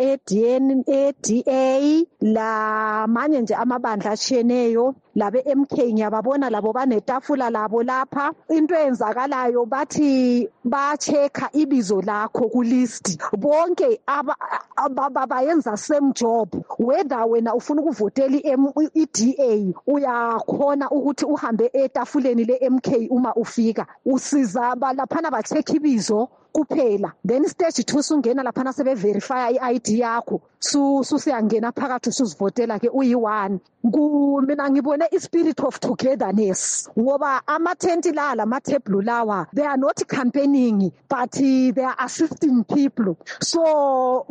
ADA la manye nje amabandla atshiyeneyo labe MK ngiyababona labo banetafula labo lapha. Into eyenzakalayo bathi ba-check ibizo lakho ku list, bonke abayenza same job, whether wena ufuna ukuvotela iDA uyakhona ukuthi uhambe etafuleni le MK uma ufika usiza laphana ba-check ibizo kuphela. Then stage 2 sungena laphana sebeverifya i-ID yakho susiyangena phakathi usuzivotela ke uyi-1. Mina ngibone i-spirit of togetherness ngoba amathenti la lamathebulu lawa, they are not campaigning but they are assisting people. So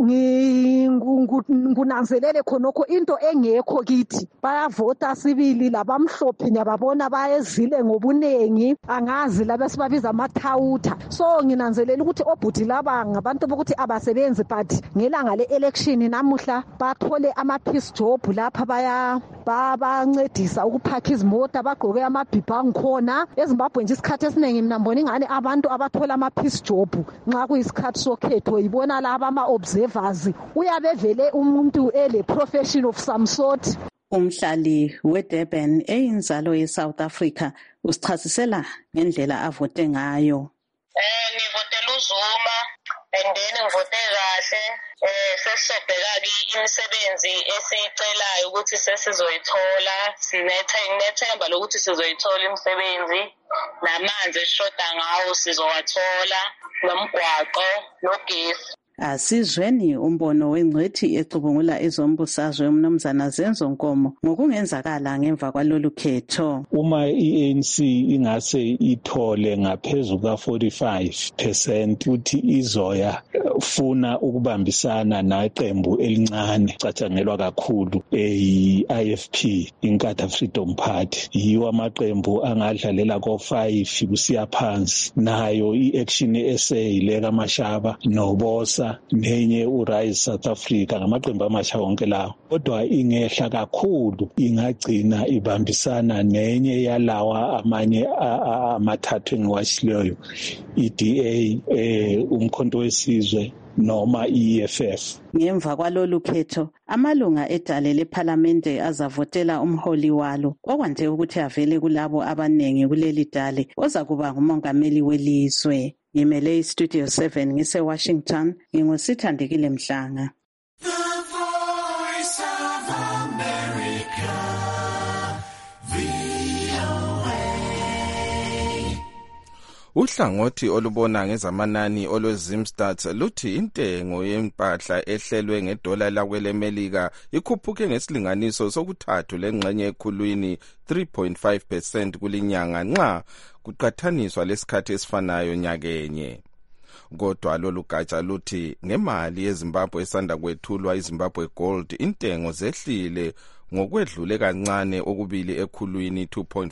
ngunanzelele khonokho into engekho kithi, bayavota sibili labamhlophe niyababona bayezile ngobunengi, angazi labe sibabiza amathawutha. So nginanzelela ukuthi obhuti laba ngabantu bokuthi abasebenzi but ngelanga le-election namuhla bathole ama-peace job lapha bancedisa ukuphakha izimota, bagqoke amabhibha angikhona. eZimbabwe nje isikhathi esiningi mina mbona ingane abantu abathola ama-peace job nxa kuyisikhathi sokhetho yibona laba ama-observers, uyabevele umuntu ele-profession of some sort. Umhlali weDurban eyinzalo ye-South Africa usichasisela ngendlela avote ngayo. Ngivotela uZuma and then ngivote kahle. Sesizobheka imisebenzi esiyicelayo ukuthi sesizoyithola. Sinethemba lokuthi sizoyithola imisebenzi, namanzi esishoda ngawo sizowathola, nomgwaqo nogesi. Asizweni umbono wengcethi ecubungula ezombusazwe uMnumzana Zenzo Nkomo ngokungenzakala ngemva kwalolu khetho. Uma i-ANC ingase ithole ngaphezulu ka-45% futhi izoya funa ukubambisana naqembu elincane catshangelwa kakhulu i-IFP, Inkatha Freedom Party, yiwo amaqembu angadlalela ko-5 kusiya phansi. Nayo i-Action SA leka Mashaba noBosa nenye uRise South Africa ngamaqembu amasha wonke lawo, kodwa ingehla kakhulu ingagcina ibambisana nenye yalawa amanye amathathu engiwashileyo, iDA, umkhonto wesizwe noma i-EFF. Ngemva kwalolu khetho amalunga edale lephalamende azavotela umholi walo okwande ukuthi avele kulabo abanengi kuleli dale ozakuba ngumongameli welizwe. Ngimele iStudio 7 ngise-Washington, ngingusithandekile Mhlanga. Uhlangothi olubona ngezamanani olweZimstats luthi intengo yempahla ehlelwe ngedola lakwelemelika ikhuphuke ngesilinganiso sokuthathu lengxenye ekhulwini 3.5% kulinyanga nxa kuqathaniswa lesikhathi esifanayo nyakenye. Kodwa lolu gatsha luthi ngemali yeZimbabwe esanda kwethulwa iZimbabwe Gold intengo zehlile ngokwedlule kancane okubili ekhulwini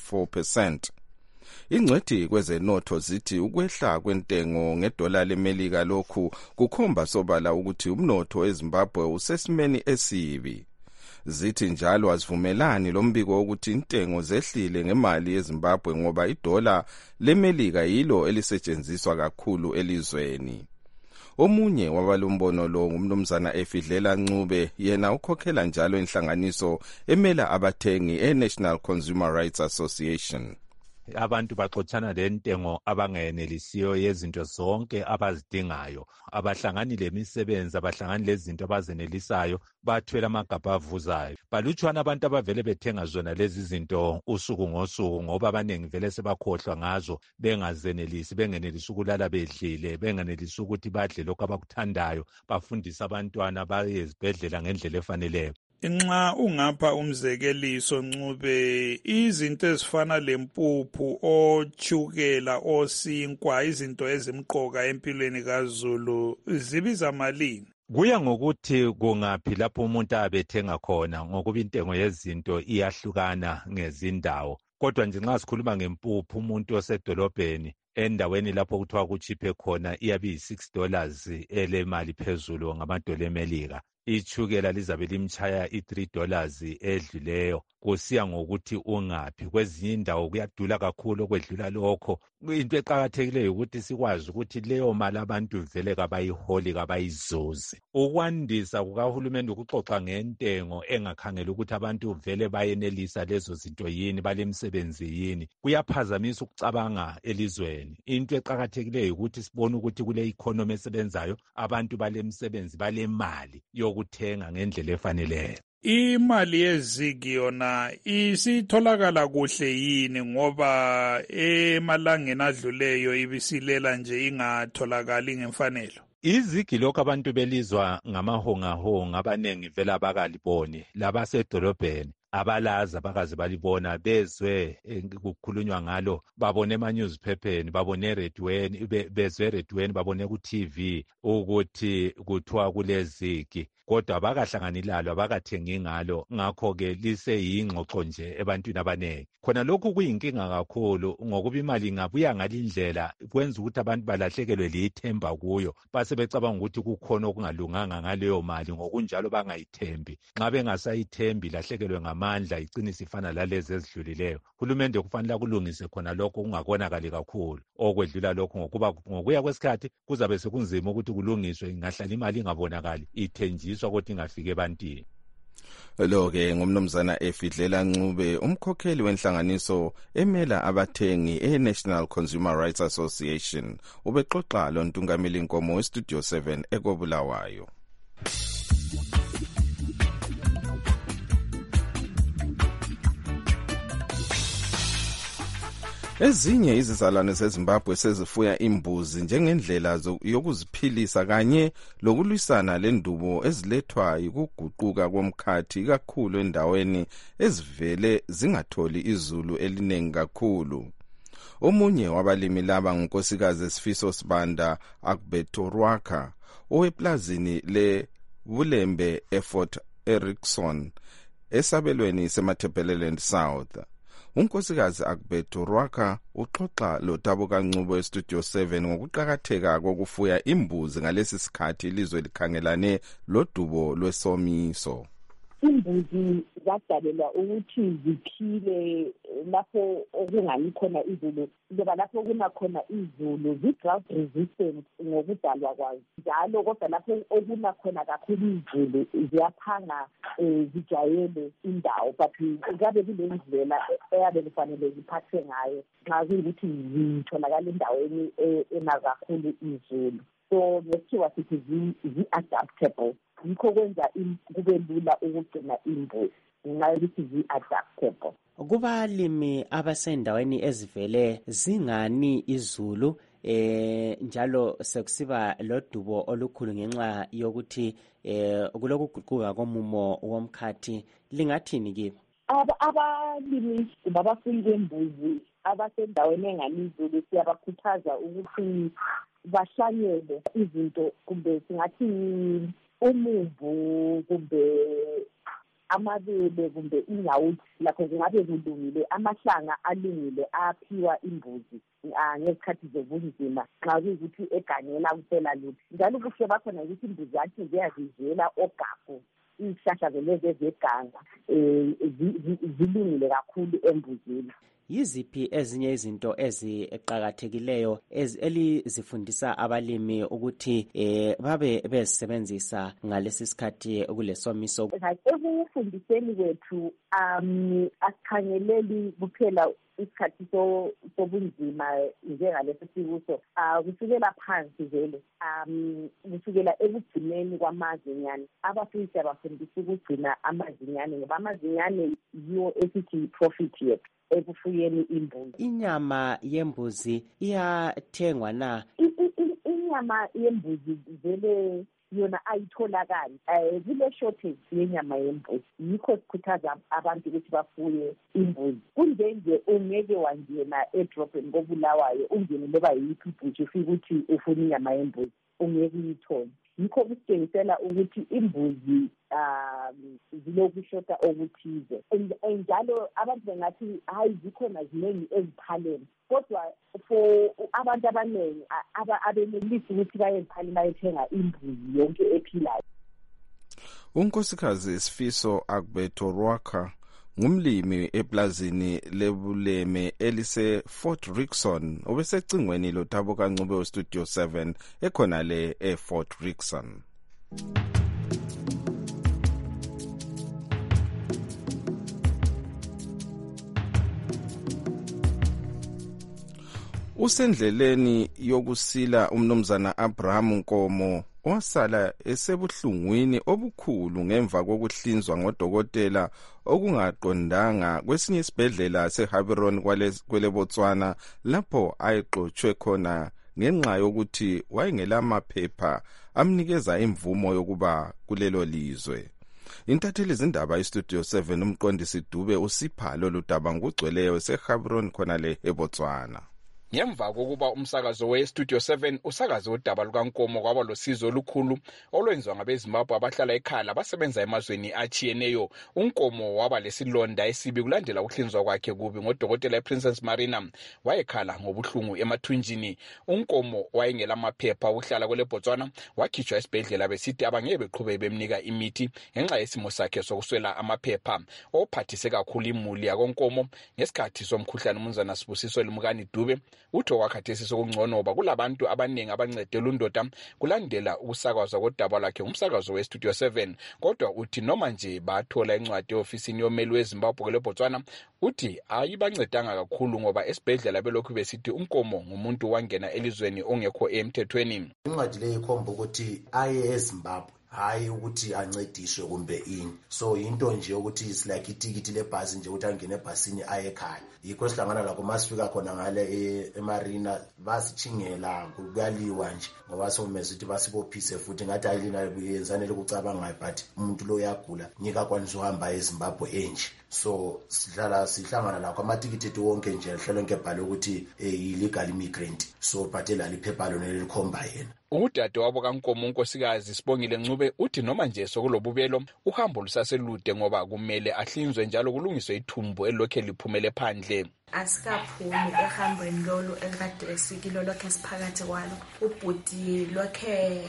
2.4%. Ingcwethi kwezenotho zithi ukwehla kwentengo ngedola lemelika lokhu kukhomba sobala ukuthi umnotho eZimbabwe usesimeni esibi. Zithi njalo azivumelani lombiko ukuthi intengo zehlile ngemali yeZimbabwe ngoba idola lemelika yilo elisetshenziswa kakhulu elizweni. Omunye wabalombono lo ngumnumzana Efidlela Ncube, yena ukhokhela njalo inhlanganiso emela abathengi eNational Consumer Rights Association. Abantu baxotshana lentengo abangayenelisiyo yezinto zonke abazidingayo, abahlangani lemisebenzi, abahlangani lezinto abazenelisayo, bathwele amagabha avuzayo. Balutshwana abantu abavele bethenga zona lezi zinto usuku ngosuku ngoba abanengi vele sebakhohlwa ngazo, bengazenelisi, bengenelisi ukulala bedlile, bengenelisi ukuthi badle lokho abakuthandayo, bafundisa abantwana baye ezibhedlela ngendlela efaneleyo. Nxa ungapha umzekeliso Ncube, izinto ezifana lempuphu, otshukela, osinkwa, izinto ezimqoka empilweni kaZulu zibiza malini? Kuya ngokuthi kungaphi lapho umuntu abethenga khona, ngokuba intengo yezinto iyahlukana ngezindawo. Kodwa nje nxa sikhuluma ngempuphu, umuntu osedolobheni endaweni lapho kuthiwa kuchiphe khona iyabe $6 elemali phezulu ngamadola emelika. Ichukela lizabe limchaya $3 edluleyo, kusiya ngokuthi ungaphi. Kwezinye indawo kuyadula kakhulu okwedlula lokho. Into eqakathekileyo ukuthi sikwazi ukuthi leyo mali abantu vele kabayiholi kabayizuze. Ukwandisa kukahulumende ukuxoxa ngentengo engakhangela ukuthi abantu vele bayenelisa lezo zinto yini, balemsebenzi yini, kuyaphazamisa ukucabanga elizweni. Into eqakathekileyo ukuthi sibone ukuthi kule economy esebenzayo abantu balemsebenzi, balemali yokuthenga ngendlela efaneleyo. imali yezigi yona isitholakala kuhle yini ngoba emalangeni adluleyo ibisilela nje ingatholakali ngemfanelo? Izigi lokho abantu belizwa ngamahongahonga abanengi vela bakaliboni labasedolobheni abalazi abakaze balibona bezwe kukhulunywa ngalo babone ema-newspapern babone eredweni bezwe eredweni babone ku-TV ukuthi kuthiwa kulezigi kodwa abakahlangani lalo abakathengi ngalo ngakho-ke liseyingxoxo nje ebantwini abaningi khona lokhu kuyinkinga kakhulu ngokuba imali ingabuya ngalindlela kwenza ukuthi abantu balahlekelwe lithemba kuyo basebecabanga ukuthi kukhona okungalunganga ngaleyo mali ngokunjalo bangayithembi nxa bengasayithembi lahlekelwe ngamandla iqinisa ifana lalezi ezidlulileyo uhulumende kufanele kulungise khona lokho kungakonakali kakhulu okwedlula lokho ngokuba ngokuya kwesikhathi kuzabe sekunzima ukuthi kulungiswe ingahlala imali ingabonakali ithenjiswa ukuthi ingafike ebantwini. Lo-ke ngumnumzana Efidlela Ncube umkhokheli wenhlanganiso emela abathengi e-National Consumer Rights Association ubexoxa lo Ntungameli Nkomo weStudio 7 eKobulawayo. Ezinye izizalwane zeZimbabwe sezifuya imbuzi njengendlela yokuziphilisa kanye lokulwisana lendubo ezilethwa yikuguquka komkhathi kakhulu endaweni ezivele zingatholi izulu eliningi kakhulu. Omunye wabalimi laba ngunkosikazi Sifiso Sibanda Akbetorwaka oweplazini leBulembe eFort Erickson esabelweni seMatabeleland South. Unkosikazi Akbetorwaka uxoxa loTabo Kancube weStudio 7 ngokuqhakatheka kokufuya imbuzi ngalesi sikhathi ilizwe likhangelane lodubo lwesomiso. Imbuzi zadalelwa ukuthi ziphile lapho okungani khona izulu ngoba lapho kunakhona izulu zi-drought resistant ngokudalwa kwazo njalo kodwa lapho okuna khona kakhulu izulu ziyaphanga zijayele indawo but ngabe kulendlela eyabe kufanele ziphathwe ngayo nxa kuyikuthi zitholakala endaweni enakakhulu izulu so ngethiwa sithi zi-adaptable yikho kwenza kube lula ukugcina imbuzi ngenxa yokuthi zi-adaptable. Kubalimi abasendaweni ezivele zingani izulu njalo sekusiba lodubo olukhulu ngenxa yokuthi kulokuguquka komumo womkhathi lingathini kibo? Abalimi babafuyi bembuzi abasendaweni engani izulu siyabakhuthaza ukuthi bahlanyele izinto kumbe singathi umumbu kumbe amabele kumbe inyawuthi lakho kungabe kulungile amahlanga alungile aphiwa imbuzi ngezikhathi zobunzima xa kuyikuthi egangela kuphela lutho njalo kuhle bakhona ukuthi imbuzi yathi ziyazizela ogagu izihlahla zelezi ezeganga zilungile kakhulu embuzini. Yiziphi ezinye izinto eziqhakathekileyo elizifundisa abalimi ukuthi babe bezisebenzisa ngalesi sikhathi kulesomiso? Ekufundiseni kwethu asikhangeleli kuphela isikhathi sobunzima njengalesi sikuso kusukela phansi vele kusukela ekugcineni kwamazinyane abafundisi abafundisa ukugcina amazinyane ngoba amazinyane yiwo esithi profit yethu ekufuyeni imbuzi. Inyama yembuzi iyathengwa na? Inyama yembuzi vele yona ayitholakali kule shortage yenyama yembuzi yikho sikhuthaza abantu ukuthi bafuye imbuzi kunjenje ungeke wangena edrobheni koBulawayo ungene loba yiphi ibhuji ufike ukuthi ufuna inyama yembuzi ungeke uyithole yikho kusitshengisela ukuthi imbuzi zilokushota okuthize njalo abantu bengathi hayi zikhona ziningi eziphaleni kodwa for abantu abaningi abenelisi ukuthi baye eziphaleni bayethenga imbuzi yonke ephilayo. Unkosikazi Sifiso Akbetorwaka ngumlimi eplazini leBuleme elise Fort Rickson obesecingweni loTabo Kancube weStudio 7 ekhona le eFort Rickson. Usendleleni yokusila umnumzana Abraham Nkomo wasala esebuhlungwini obukhulu ngemva kokuhlinzwa ngodokotela okungaqondanga kwesinye isibhedlela seHaberon kwele Botswana lapho ayexotshwe khona ngenxa yokuthi wayengelamaphepha amnikeza imvumo yokuba kulelo lizwe. Intatheli zindaba iStudio 7 umqondisi Dube usipha lolu daba ngugcweleyo seHaberon khona le eBotswana. Ngemva kokuba umsakazo weStudio 7 usakaze udaba lukaNkomo kwaba losizo olukhulu olwenziwa ngabeZimbabwe abahlala ekhaya basebenza emazweni achiyeneyo, uNkomo waba lesilonda esibi kulandela ukuhlinzwa kwakhe kubi ngodokotela ePrincess Marina. Wayekhala ngobuhlungu emathunjini. uNkomo wayengelamaphepha ukuhlala kwele Botswana, wakhitshwa esibhedlela besithi abangeke beqhubeke bemnika imithi ngenxa yesimo sakhe sokuswela amaphepha. Ophathise kakhulu imuli yakoNkomo ngesikhathi somkhuhlane uMnumzana Sibusiso Limukani Dube utho wakhathesi sokungcono ngoba kulabantu abaningi abancedela undoda kulandela ukusakazwa kodaba lwakhe ngumsakazo weStudio 7. Kodwa uthi noma nje bathola incwadi eofisini yomeli weZimbabwe kwele Botswana, uthi ayibancedanga kakhulu ngoba esibhedlela belokhu besithi uNkomo ngumuntu wangena elizweni ongekho emthethweni. Incwadi le ikhomba ukuthi aye eZimbabwe, hayi ukuthi ancediswe kumbe ini. So into nje ukuthi is like itikiti lebhasi nje ukuthi angene ebhasini aye ekhaya. Yikho sihlangana lakho masifika khona ngale eMarina basichingela kuyaliwa nje ngoba someza ukuthi basibophise futhi ngathi ayilina yenzane lokucabangayo but umuntu lo uyagula nika kwanisa uhamba eZimbabwe enje. So sihlangana lakho amatikiti ethu wonke nje hlelo nkebhalo ukuthi illegal immigrant. So bhathela liphepha lona elikhomba yena. Udade wabo kaNkomo uNkosikazi Sibongile Ncube uthi noma nje sokulobubelo uhambo lusaselude ngoba kumele ahlinzwe njalo kulungiswe ithumbu elokhe liphumele phandle. Asikaphumi ehambweni lolu ekade esikilo lokho esiphakathi kwalo. Ubhuti lokhe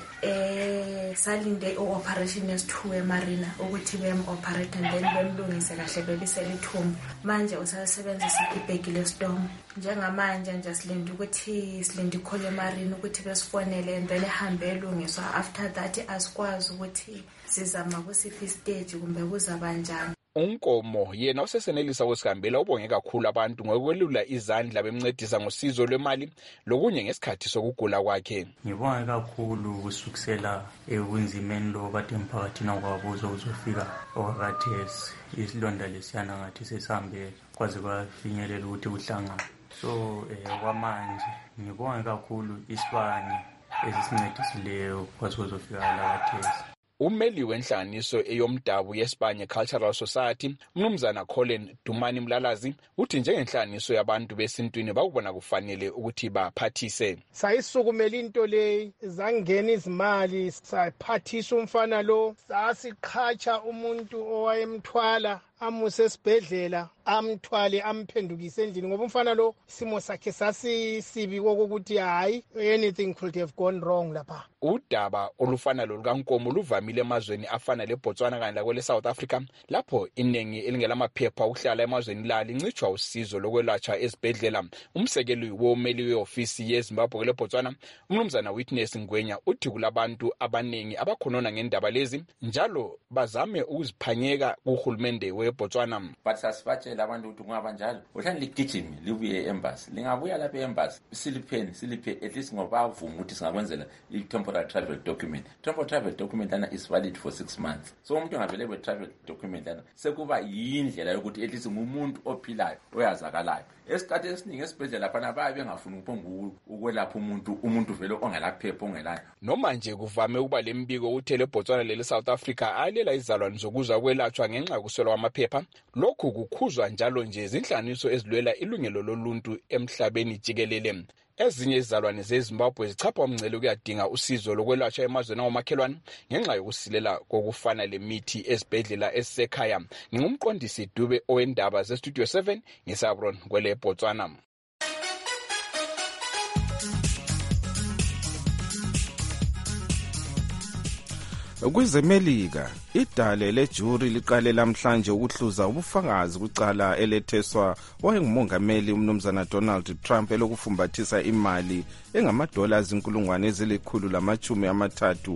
salinde operation S2 eMarina ukuthi bem-operate and then bemlungise kahle bebisele ithumbu. Manje usasebenzisa ibhegi leStorm. Njengamanje nje silinde ukuthi silinde ikhole eMarina ukuthi besifonele and then ehambe elungiswa. After that asikwazi ukuthi sizama kusiphi stage kumbe kuzaba njani. uNkomo yena usesenelisa ukusihambela ubonge kakhulu abantu ngokwelula izandla bemncedisa ngosizo lwemali lokunye ngesikhathi sokugula kwakhe. Ngibonge kakhulu kusukisela ekunzimeni lo kade emphakathini akwabuza uzofika okwakhathesi isilonda lesiyana ngathi sesambe kwaze kwafinyelela ukuthi kuhlangana. So kwamanje ngibonge kakhulu isibani esisincedisileyo kwaze kuzofika la khathesi. Umeli wenhlanganiso eyomdabu yeSpanye Cultural Society, Mnumzana Colin Dumani Mlalazi, uthi njengenhlanganiso yabantu besintwini bakubona kufanele ukuthi baphathise. Sayisukumela into le zangena izimali sayiphathisa umfana lo sasiqhatsha umuntu owayemthwala amuse esibhedlela amthwale amphendukise endlini ngoba umfana lo simo sakhe sasisibi kokuthi hayi anything could have gone wrong lapha. Udaba olufana lolukaNkomo luvamile emazweni afana leBotswana kanye lakwele South Africa lapho inengi elingelamaphepha ukuhlala emazweni la lincitshwa usizo lokwelatshwa ezibhedlela. Umsekeli womeli weofisi yeZimbabwe leBotswana uMnumzana Witness Ngwenya uthi kulabantu abanengi abakhonona ngendaba lezi njalo bazame ukuziphanyeka kuhulumende weBotswana. But sasibatshela abantu ukuthi kungaba njalo uhlani ligijimi libuye embassy lingabuya lapha embassy siliphe at least ngoba avuma ukuthi singakwenzela i-temporary travel document. Temporary travel document lana is valid for 6 months. So umuntu angavele travel document lana sekuba yindlela yokuthi at least ngumuntu ophilayo oyazakalayo. Esikhathi esiningi esibhedlela phana baye bengafuni ukuphonga ukwelapha umuntu vele ongelaphepha ongelayo. Noma nje kuvame ukuba lembiko ukuthi leBotswana lele South Africa alela izalwane zokuzwa kwelatshwa ngenxa yokuswela amaphepha. Lokhu kukhuzwa njalo nje izinhlanganiso ezilwela ilungelo loluntu emhlabeni jikelele. Ezinye izalwane zeZimbabwe zichapha umngcele ukuyadinga usizo lokwelatshwa emazweni awomakhelwane ngenxa yokusilela kokufana lemithi ezibhedlela esekhaya. Ngingumqondisi Dube owendaba zeStudio 7 ngeSabron kwele Botswana. Kwezemelika idale lejuri liqale namhlanje ukuhluza ubufakazi kucala eletheswa wayengumongameli uMnumzana Donald Trump elokufumbathisa imali engama-dollars 130,000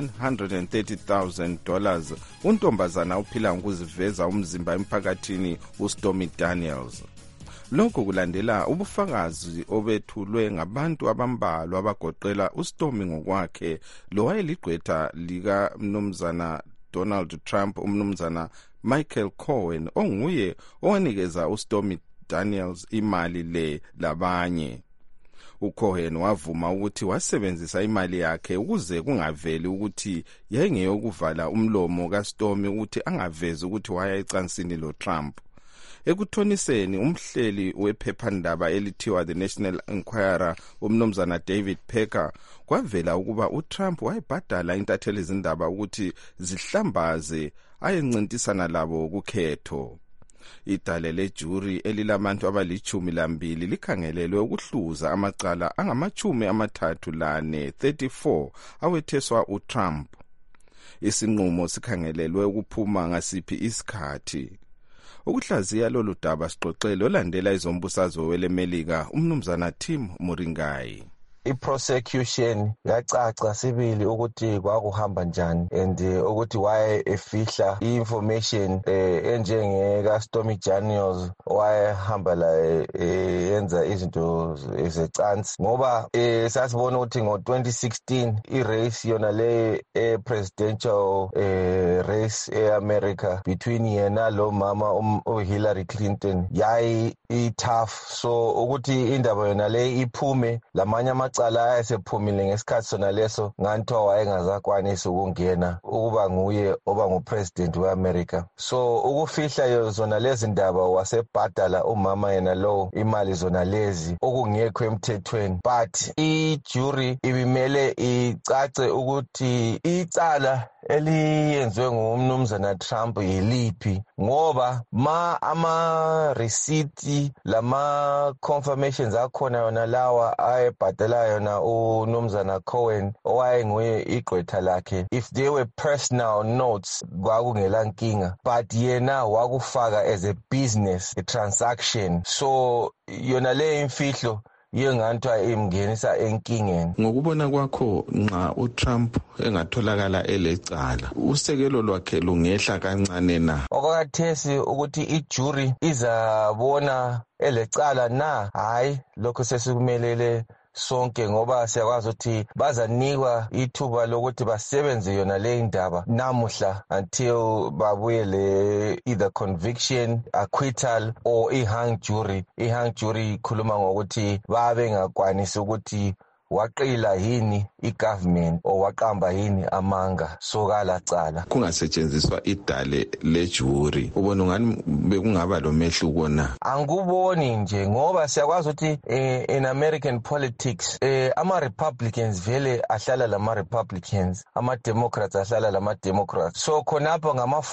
$130,000 untombazana uphila ngokuziveza umzimba emphakathini uStormy Daniels. lokho kulandela ubufakazi obethulwe ngabantu abambalwa abagoqela uStormy ngokwakhe lo wayeligqwetha lika mnumzana Donald Trump, umnumzana Michael Cohen onguye owanikeza uStormy Daniels imali le labanye. uCohen wavuma ukuthi wasebenzisa imali yakhe ukuze kungaveli ukuthi yayingeyokuvala umlomo kaStormy ukuthi angavezi ukuthi waya ecansini loTrump. Ekuthoniseni umhleli wephephandaba elithiwa The National Enquirer umnumzana David Pecker kwavela ukuba uTrump wayebhadala intatheli izindaba ukuthi zihlambaze ayencintisana labo kukhetho. Idale lejuri elilabantu abali-12 likhangelelwe ukuhluza amacala angama-34 awetheswa uTrump. Isinqumo sikhangelelwe ukuphuma ngasiphi isikhathi. Ukuhlaziya lolu daba sixoxele olandela izombusazwe welemelika umnumzana Tim Moringai. I-prosecution yacaca sibili ukuthi kwakuhamba njani and ukuthi waye efihla i-information enjenge kaStormy Daniels wayehamba la yenza izinto zecansi ngoba sasibona ukuthi ngo-2016 i-race yona le presidential race e-America between yena lo mama Hillary Clinton yayi i-tough, so ukuthi indaba yona le iphume lamanye amacala ayesephumile ngesikhathi sona leso nganthiwa wayengazakwanisa ukungena ukuba nguye oba ngupresident we-America. So ukufihla zona lezi ndaba wasebhadala umama yena lo imali zona lezi okungekho emthethweni, but i-jury ibimele icace ukuthi icala eliyenziwe ngumnumzana Trump yiliphi ngoba ama-receipt lama-confirmations akhona yona lawa ayebhadala yona umnumzana Cohen owayenguye igqwetha lakhe, if they were personal notes kwakungela nkinga, but yena wakufaka as a business a transaction, so yona le imfihlo yenganthwa imngenisa enkingeni. Ngokubona kwakho nxa uTrump engatholakala elecala usekelo lwakhe lungehla kancane na? Okwakhathesi ukuthi ijury izabona elecala na hayi lokho sesikumelele sonke ngoba siyakwazi ukuthi bazanikwa ithuba lokuthi basebenze yona le indaba namuhla until babuye le either conviction, acquittal or i-hung jury. I-hung jury ikhuluma ngokuthi babe ngakwanisi ukuthi waqila yini i-government or waqamba yini amanga sokala cala. Kungasetshenziswa idale lejuri ubona ngani bekungaba lo mehluko na? Anguboni nje ngoba siyakwazi ukuthi in American politics ama-Republicans vele ahlala lama-Republicans, ama-Democrats ahlala lama-Democrats, so khonapho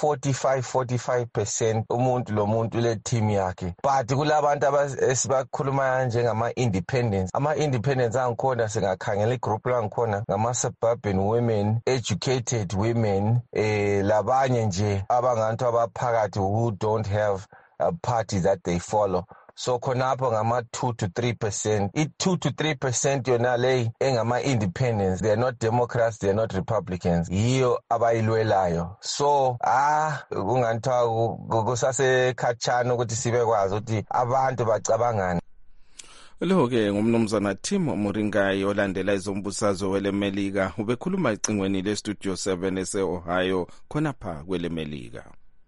ngama-45% umuntu lo muntu le team yakhe, but kulabantu esibakhuluma njengama-independents. Ama-independents angikhona singakhangela igroup langikhona ngama-suburban women, educated women, labanye nje abangantu abaphakathi who don't have a party that they follow. So khonapho ngama-2 to 3%. I-2 to 3% yona leyi engama-independents, they are not Democrats, they are not Republicans, yiyo abayilwelayo. So kunganthwa kusasekhatshana ukuthi sibekwazi ukuthi abantu bacabangani. Lo-ke ngumnumzana Tim Moringai olandela izombusazwe welemelika ubekhuluma icingweni lestudio 7 ese-Ohio khonapha kwelemelika.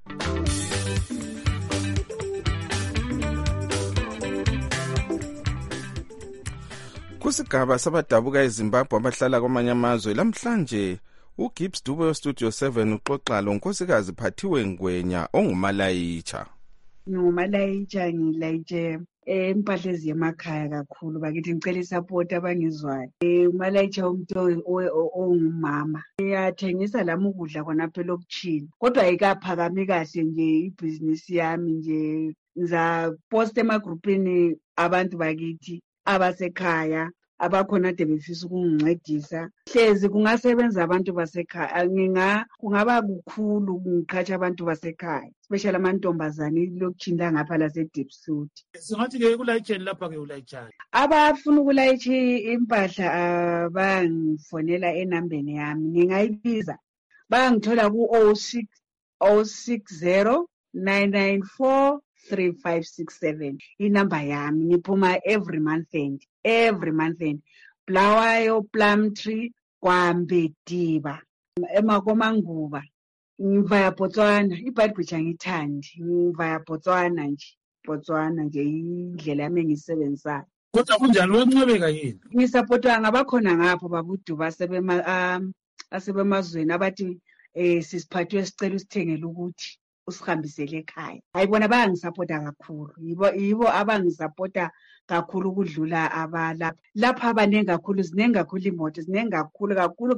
Kusigaba sabadabuka eZimbabwe abahlala kwamanye amazwe lamhlanje uGibbs Dube westudio 7 uxoxa lo nkosikazi Phathiwe Ngwenya ongumalayitsha. Ngumalayitsha ngilayitshe impahla eziyemakhaya kakhulu bakithi ngicela isupport abangizwayo. Umalayitsha umuntu ongumama yathengisa lami ukudla khonapha elokishini kodwa ayikaphakami kahle nje ibhizinisi yami nje. Ngizaposta emagrupini abantu bakithi abasekhaya abakhona ade befisa ukungincedisa. Hlezi kungasebenza abantu basekhaya, kungaba kukhulu ngiqhatsha abantu basekhaya, especially amantombazane lokutshini la ngapha laseDipsuit. Singathi-ke kulayitsheni lapha-ke ulayitshani? Abafuna ukulayitsha impahla bangifonela enambeni yami, ngingayibiza. Bangithola ku-060 994 3567 inamba yami ngiphuma every month end Bulawayo, Plumtree, Kwambediba, emakomanguba ngivaya Botswana. iBhayibheli angithandi, ngivaya Botswana nje indlela yami engisebenzayo. Kodwa kunjani wenqabeka yini? Ngisapotwa ngabakhona ngapho babuduba asebemazweni abathi sisiphathwe sicela usithengele ukuthi usihambisele ekhaya. Ayibona bayangisapota kakhulu, yibo abangisapota kakhulu ukudlula abalapha. Lapha abaningi kakhulu, zinengi kakhulu imoto, zinengi kakhulu.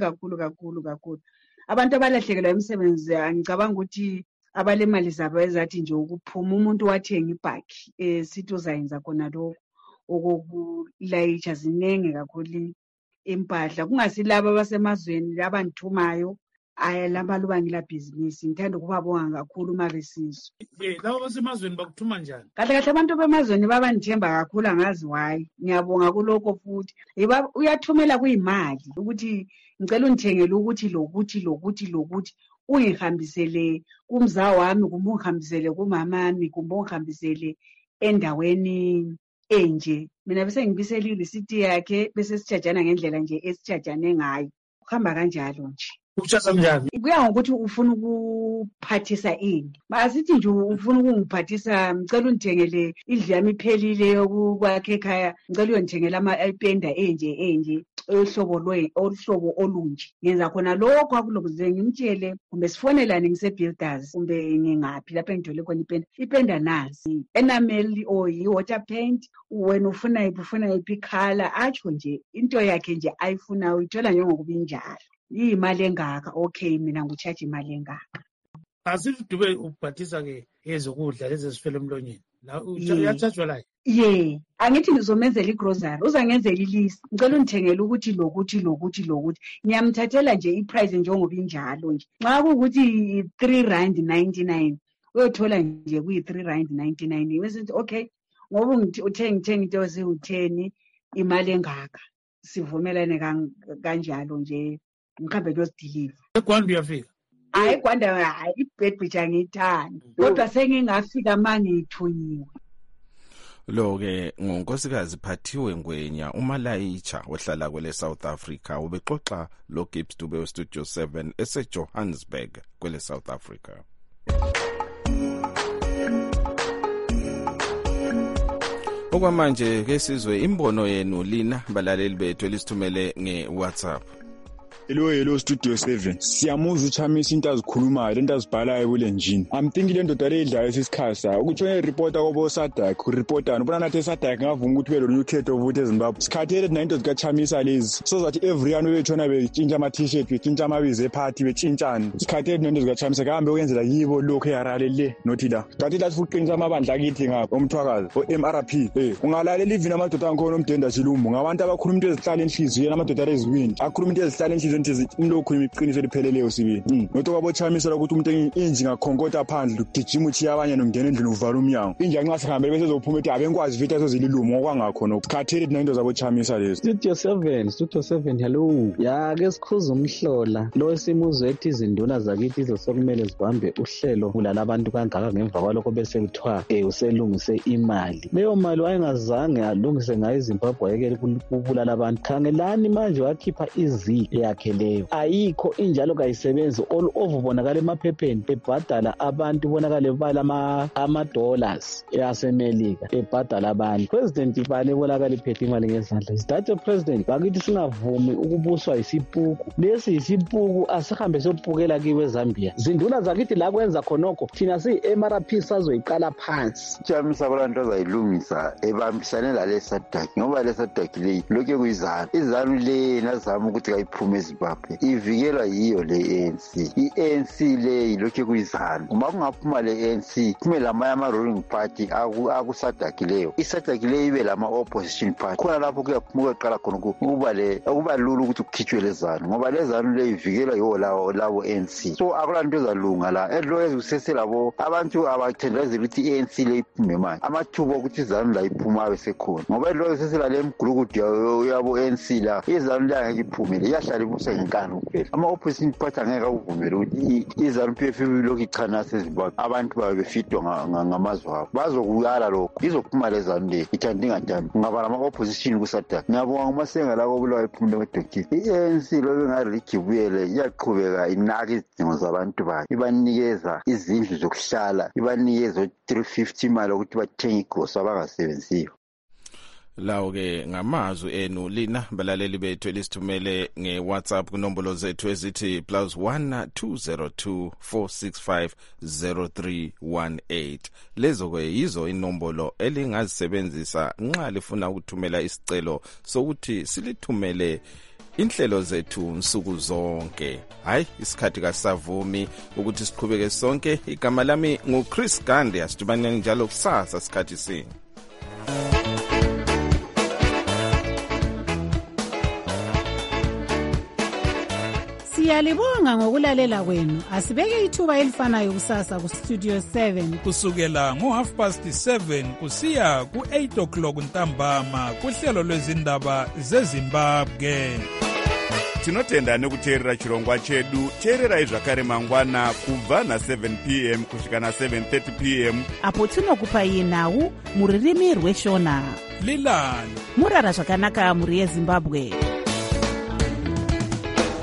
Abantu abalahlekelwa imisebenzi angicabanga ukuthi abalemali zabo ezathi nje ukuphuma. Umuntu wathenga ibhakhi sithi uzayenza khona lokho okokulayitsha, zinengi kakhulu impahla. Kungasilabo abasemazweni abangithumayo lamaluba ngilabhizinisi, ngithanda ukubabonga kakhulu uma besizwa. Labo basemazweni bakuthuma njani? Kahle abantu bemazweni babandithemba kakhulu, angazi why. Ngiyabonga kulokho futhi. Uyathumela kuyimali ukuthi ngicela ungithengele ukuthi lokuthi ungihambisele kumza wami, kumbe ungihambisele kumamami, kumbe ungihambisele endaweni enje. Mina bese ngibisela irisiti yakhe bese sitshajana ngendlela nje esitshajane ngayo. Kuhamba kanjalo nje. Ukuchaza njani? Kuya ngokuthi ufuna ukuphathisa ini. Masithi nje ufuna ukungiphathisa, ngicela ungithengele indlu yami iphelile yokwakhe ekhaya, ngicela uyongithengela ipenda enje ohlobo olunje. Ngenza khona lokho akulokuze ngimtshele, kumbe sifonelane ngise-Builders, kumbe ngingaphi lapho engithole khona ipenda nazi enamel or i-water paint. Wena ufuna yiphi ikhala, atsho nje into yakhe nje ayifuna uyithola njengokuba injalo. Imali engaka, okay, mina ngitshaje imali engaka. Asifudube ubhathisa-ke ezokudla lezi ezifela emlonyeni, la uyatshajwa la. Angithi ngizomenzela igrocery, uzangenzela ilist, ngicela ungithengele ukuthi lokuthi. Ngiyamthathela nje iprice njengoba injalo nje. Nxa kuwukuthi R3.99 uyothola nje kuyi-R3.99. Bese okay, ngoba uthenga into eziwu-10 imali engaka, sivumelane kanjalo nje. Ngikhambe kuyozidiliva. eGwanda uyafika? Hayi eGwanda, iBhayibheli angithandi, kodwa sengingafika mangithunyiwe. Lo-ke ngonkosikazi Phathiwe Ngwenya uMalayitsha ohlala kwele South Africa ubexoxa lo Gibbs Dube weStudio 7 eseJohannesburg kwele South Africa. Okwamanje ke sizwe imbono yenu lina balaleli bethu elisithumele ngeWhatsApp. Hello Studio 7. Siyamuzwa uChamisa into azikhulumayo, lento azibhalayo ebulenjini. I'm thinking le ndoda leyidlayo isikhasa. Ukutshone reporter kobo Sadak, ureportana. Ubona nathi Sadak ngavuma ukuthi ube lo ukhetho ukuthi eZimbabwe. Sikhathele na into zikaChamisa lezi. So that everyone ubetshona betshintshwa ama t-shirt, betshintshwa amabizo eparty, betshintshana. Sikhathele na into zikaChamisa kahambe uyenzela yibo lokho eharale le nothi la. Kanti la sifuqinisa amabandla akithi ngapha omthwakazi oMRP. Ungalalela even amadoda angikhona omdenda Shilumbu. Ngabantu abakhuluma into ezihlala enhliziyweni, amadoda leziwini. Akhuluma into ezihlala enhliziyweni umlokhu imiqiniso elipheleleyo sibili. Noto kwaboChamisa ukuthi umuntu inji ngakhonkotha phandle ugijima uchiya abanye nongena endlini uvala umnyango. Inja nxa sihambele bese zophuma ethi abenkwazi vita ezozililumo okwangakho nokukhathele into zaboChamisa lezi. Studio 7 hello. Ya ke sikhuza umhlola lo simuzwe ethi izinduna zakithi izosokumele zibambe uhlelo kulala abantu kangaka ngemva kwalokho bese kuthiwa uselungise imali. Leyo mali wayengazange alungise ngayo iZimbabwe ayekele kubulala abantu. Khangelani manje wakhipha iziki yakhe leyo. Ayikho injalo kayisebenzi all over bonakala emaphepheni ebhadala abantu bonakala bala ama-dollars yasemelika ebhadala abantu. President ibale bonakala iphethe imali ngezandla. Isithathe president bakithi singavumi ukubuswa yisipuku. Lesi yisipuku asihambe siyobukela kiwe eZambia. Zinduna zakithi la kwenza khonokho thina siyi-MRP sazoyiqala phansi. Chamisa abantu azayilungisa ebambisane lale Sadak ngoba le Sadak le lokho kuyizana. Izanu le nazama ukuthi kayiphume eZimbabwe ivikelwa yiyo le ANC. I-ANC le lokho kuyizana. Uma kungaphuma le ANC kumele ama ruling party akuSadak leyo. iSadak le ibe lama opposition party. Khona lapho kuyaphuma kuqala khona ukuba lulu ukuthi kukhitshwe lezanu ngoba lezanu le ivikelwa yiwo labo ANC. So akulanto ezalunga la edlo eziseselabo abantu abathendazela ukuthi i-ANC le iphume manje. Amathuba ukuthi izanu la iphuma abesekhona ngoba edlo esesela le mgulukudu yabo ANC la izanu la ngeke iphume iyahlala kusa ngenkani kuphela. Ama-opposition party angeke akuvumele ukuthi i-ZANU-PF ilokhu ichanasa eZimbabwe abantu babe befitwa ngamazwe abo. Bazokuyala lokho, izophuma le ZANU le ithanda ingathandi, kungaba nama-opposition kuSADC. Ngiyabonga uMasenga la kobulawa iphumule kwedokisi. I-ANC lobe ngari ligibuyele iyaqhubeka inaka izidingo zabantu bayo, ibanikeza izindlu zokuhlala, ibanikeza 350 imali ukuthi bathenge igrosa abangasebenziyo. Lawo-ke ngamazwi enu lina balaleli bethu elisithumele nge-WhatsApp kunombolo zethu ezithi +1 202 465 0318. Lezo-ke yizo inombolo elingazisebenzisa nxa lifuna ukuthumela isicelo sokuthi silithumele inhlelo zethu nsuku zonke. Hayi, isikhathi kasavumi ukuthi siqhubeke sonke. Igama lami nguChris Gandhi, asitubane njalo kusasa sikhathi sinye. Siyalibonga ngokulalela kwenu. Asibeke ithuba elifanayo kusasa ku Studio 7 kusukela ngo7:30 kusiya ku8 o'clock ntambama kuhlelo lwezindaba zeZimbabwe. Tinotenda nekuteerera chirongwa chedu. Teererai zvakare mangwana kubva na7 p.m. kusvika na7:30 p.m. apo tinokupai nhau muririmi rweshona. Lilani murara zvakanaka muri yeZimbabwe.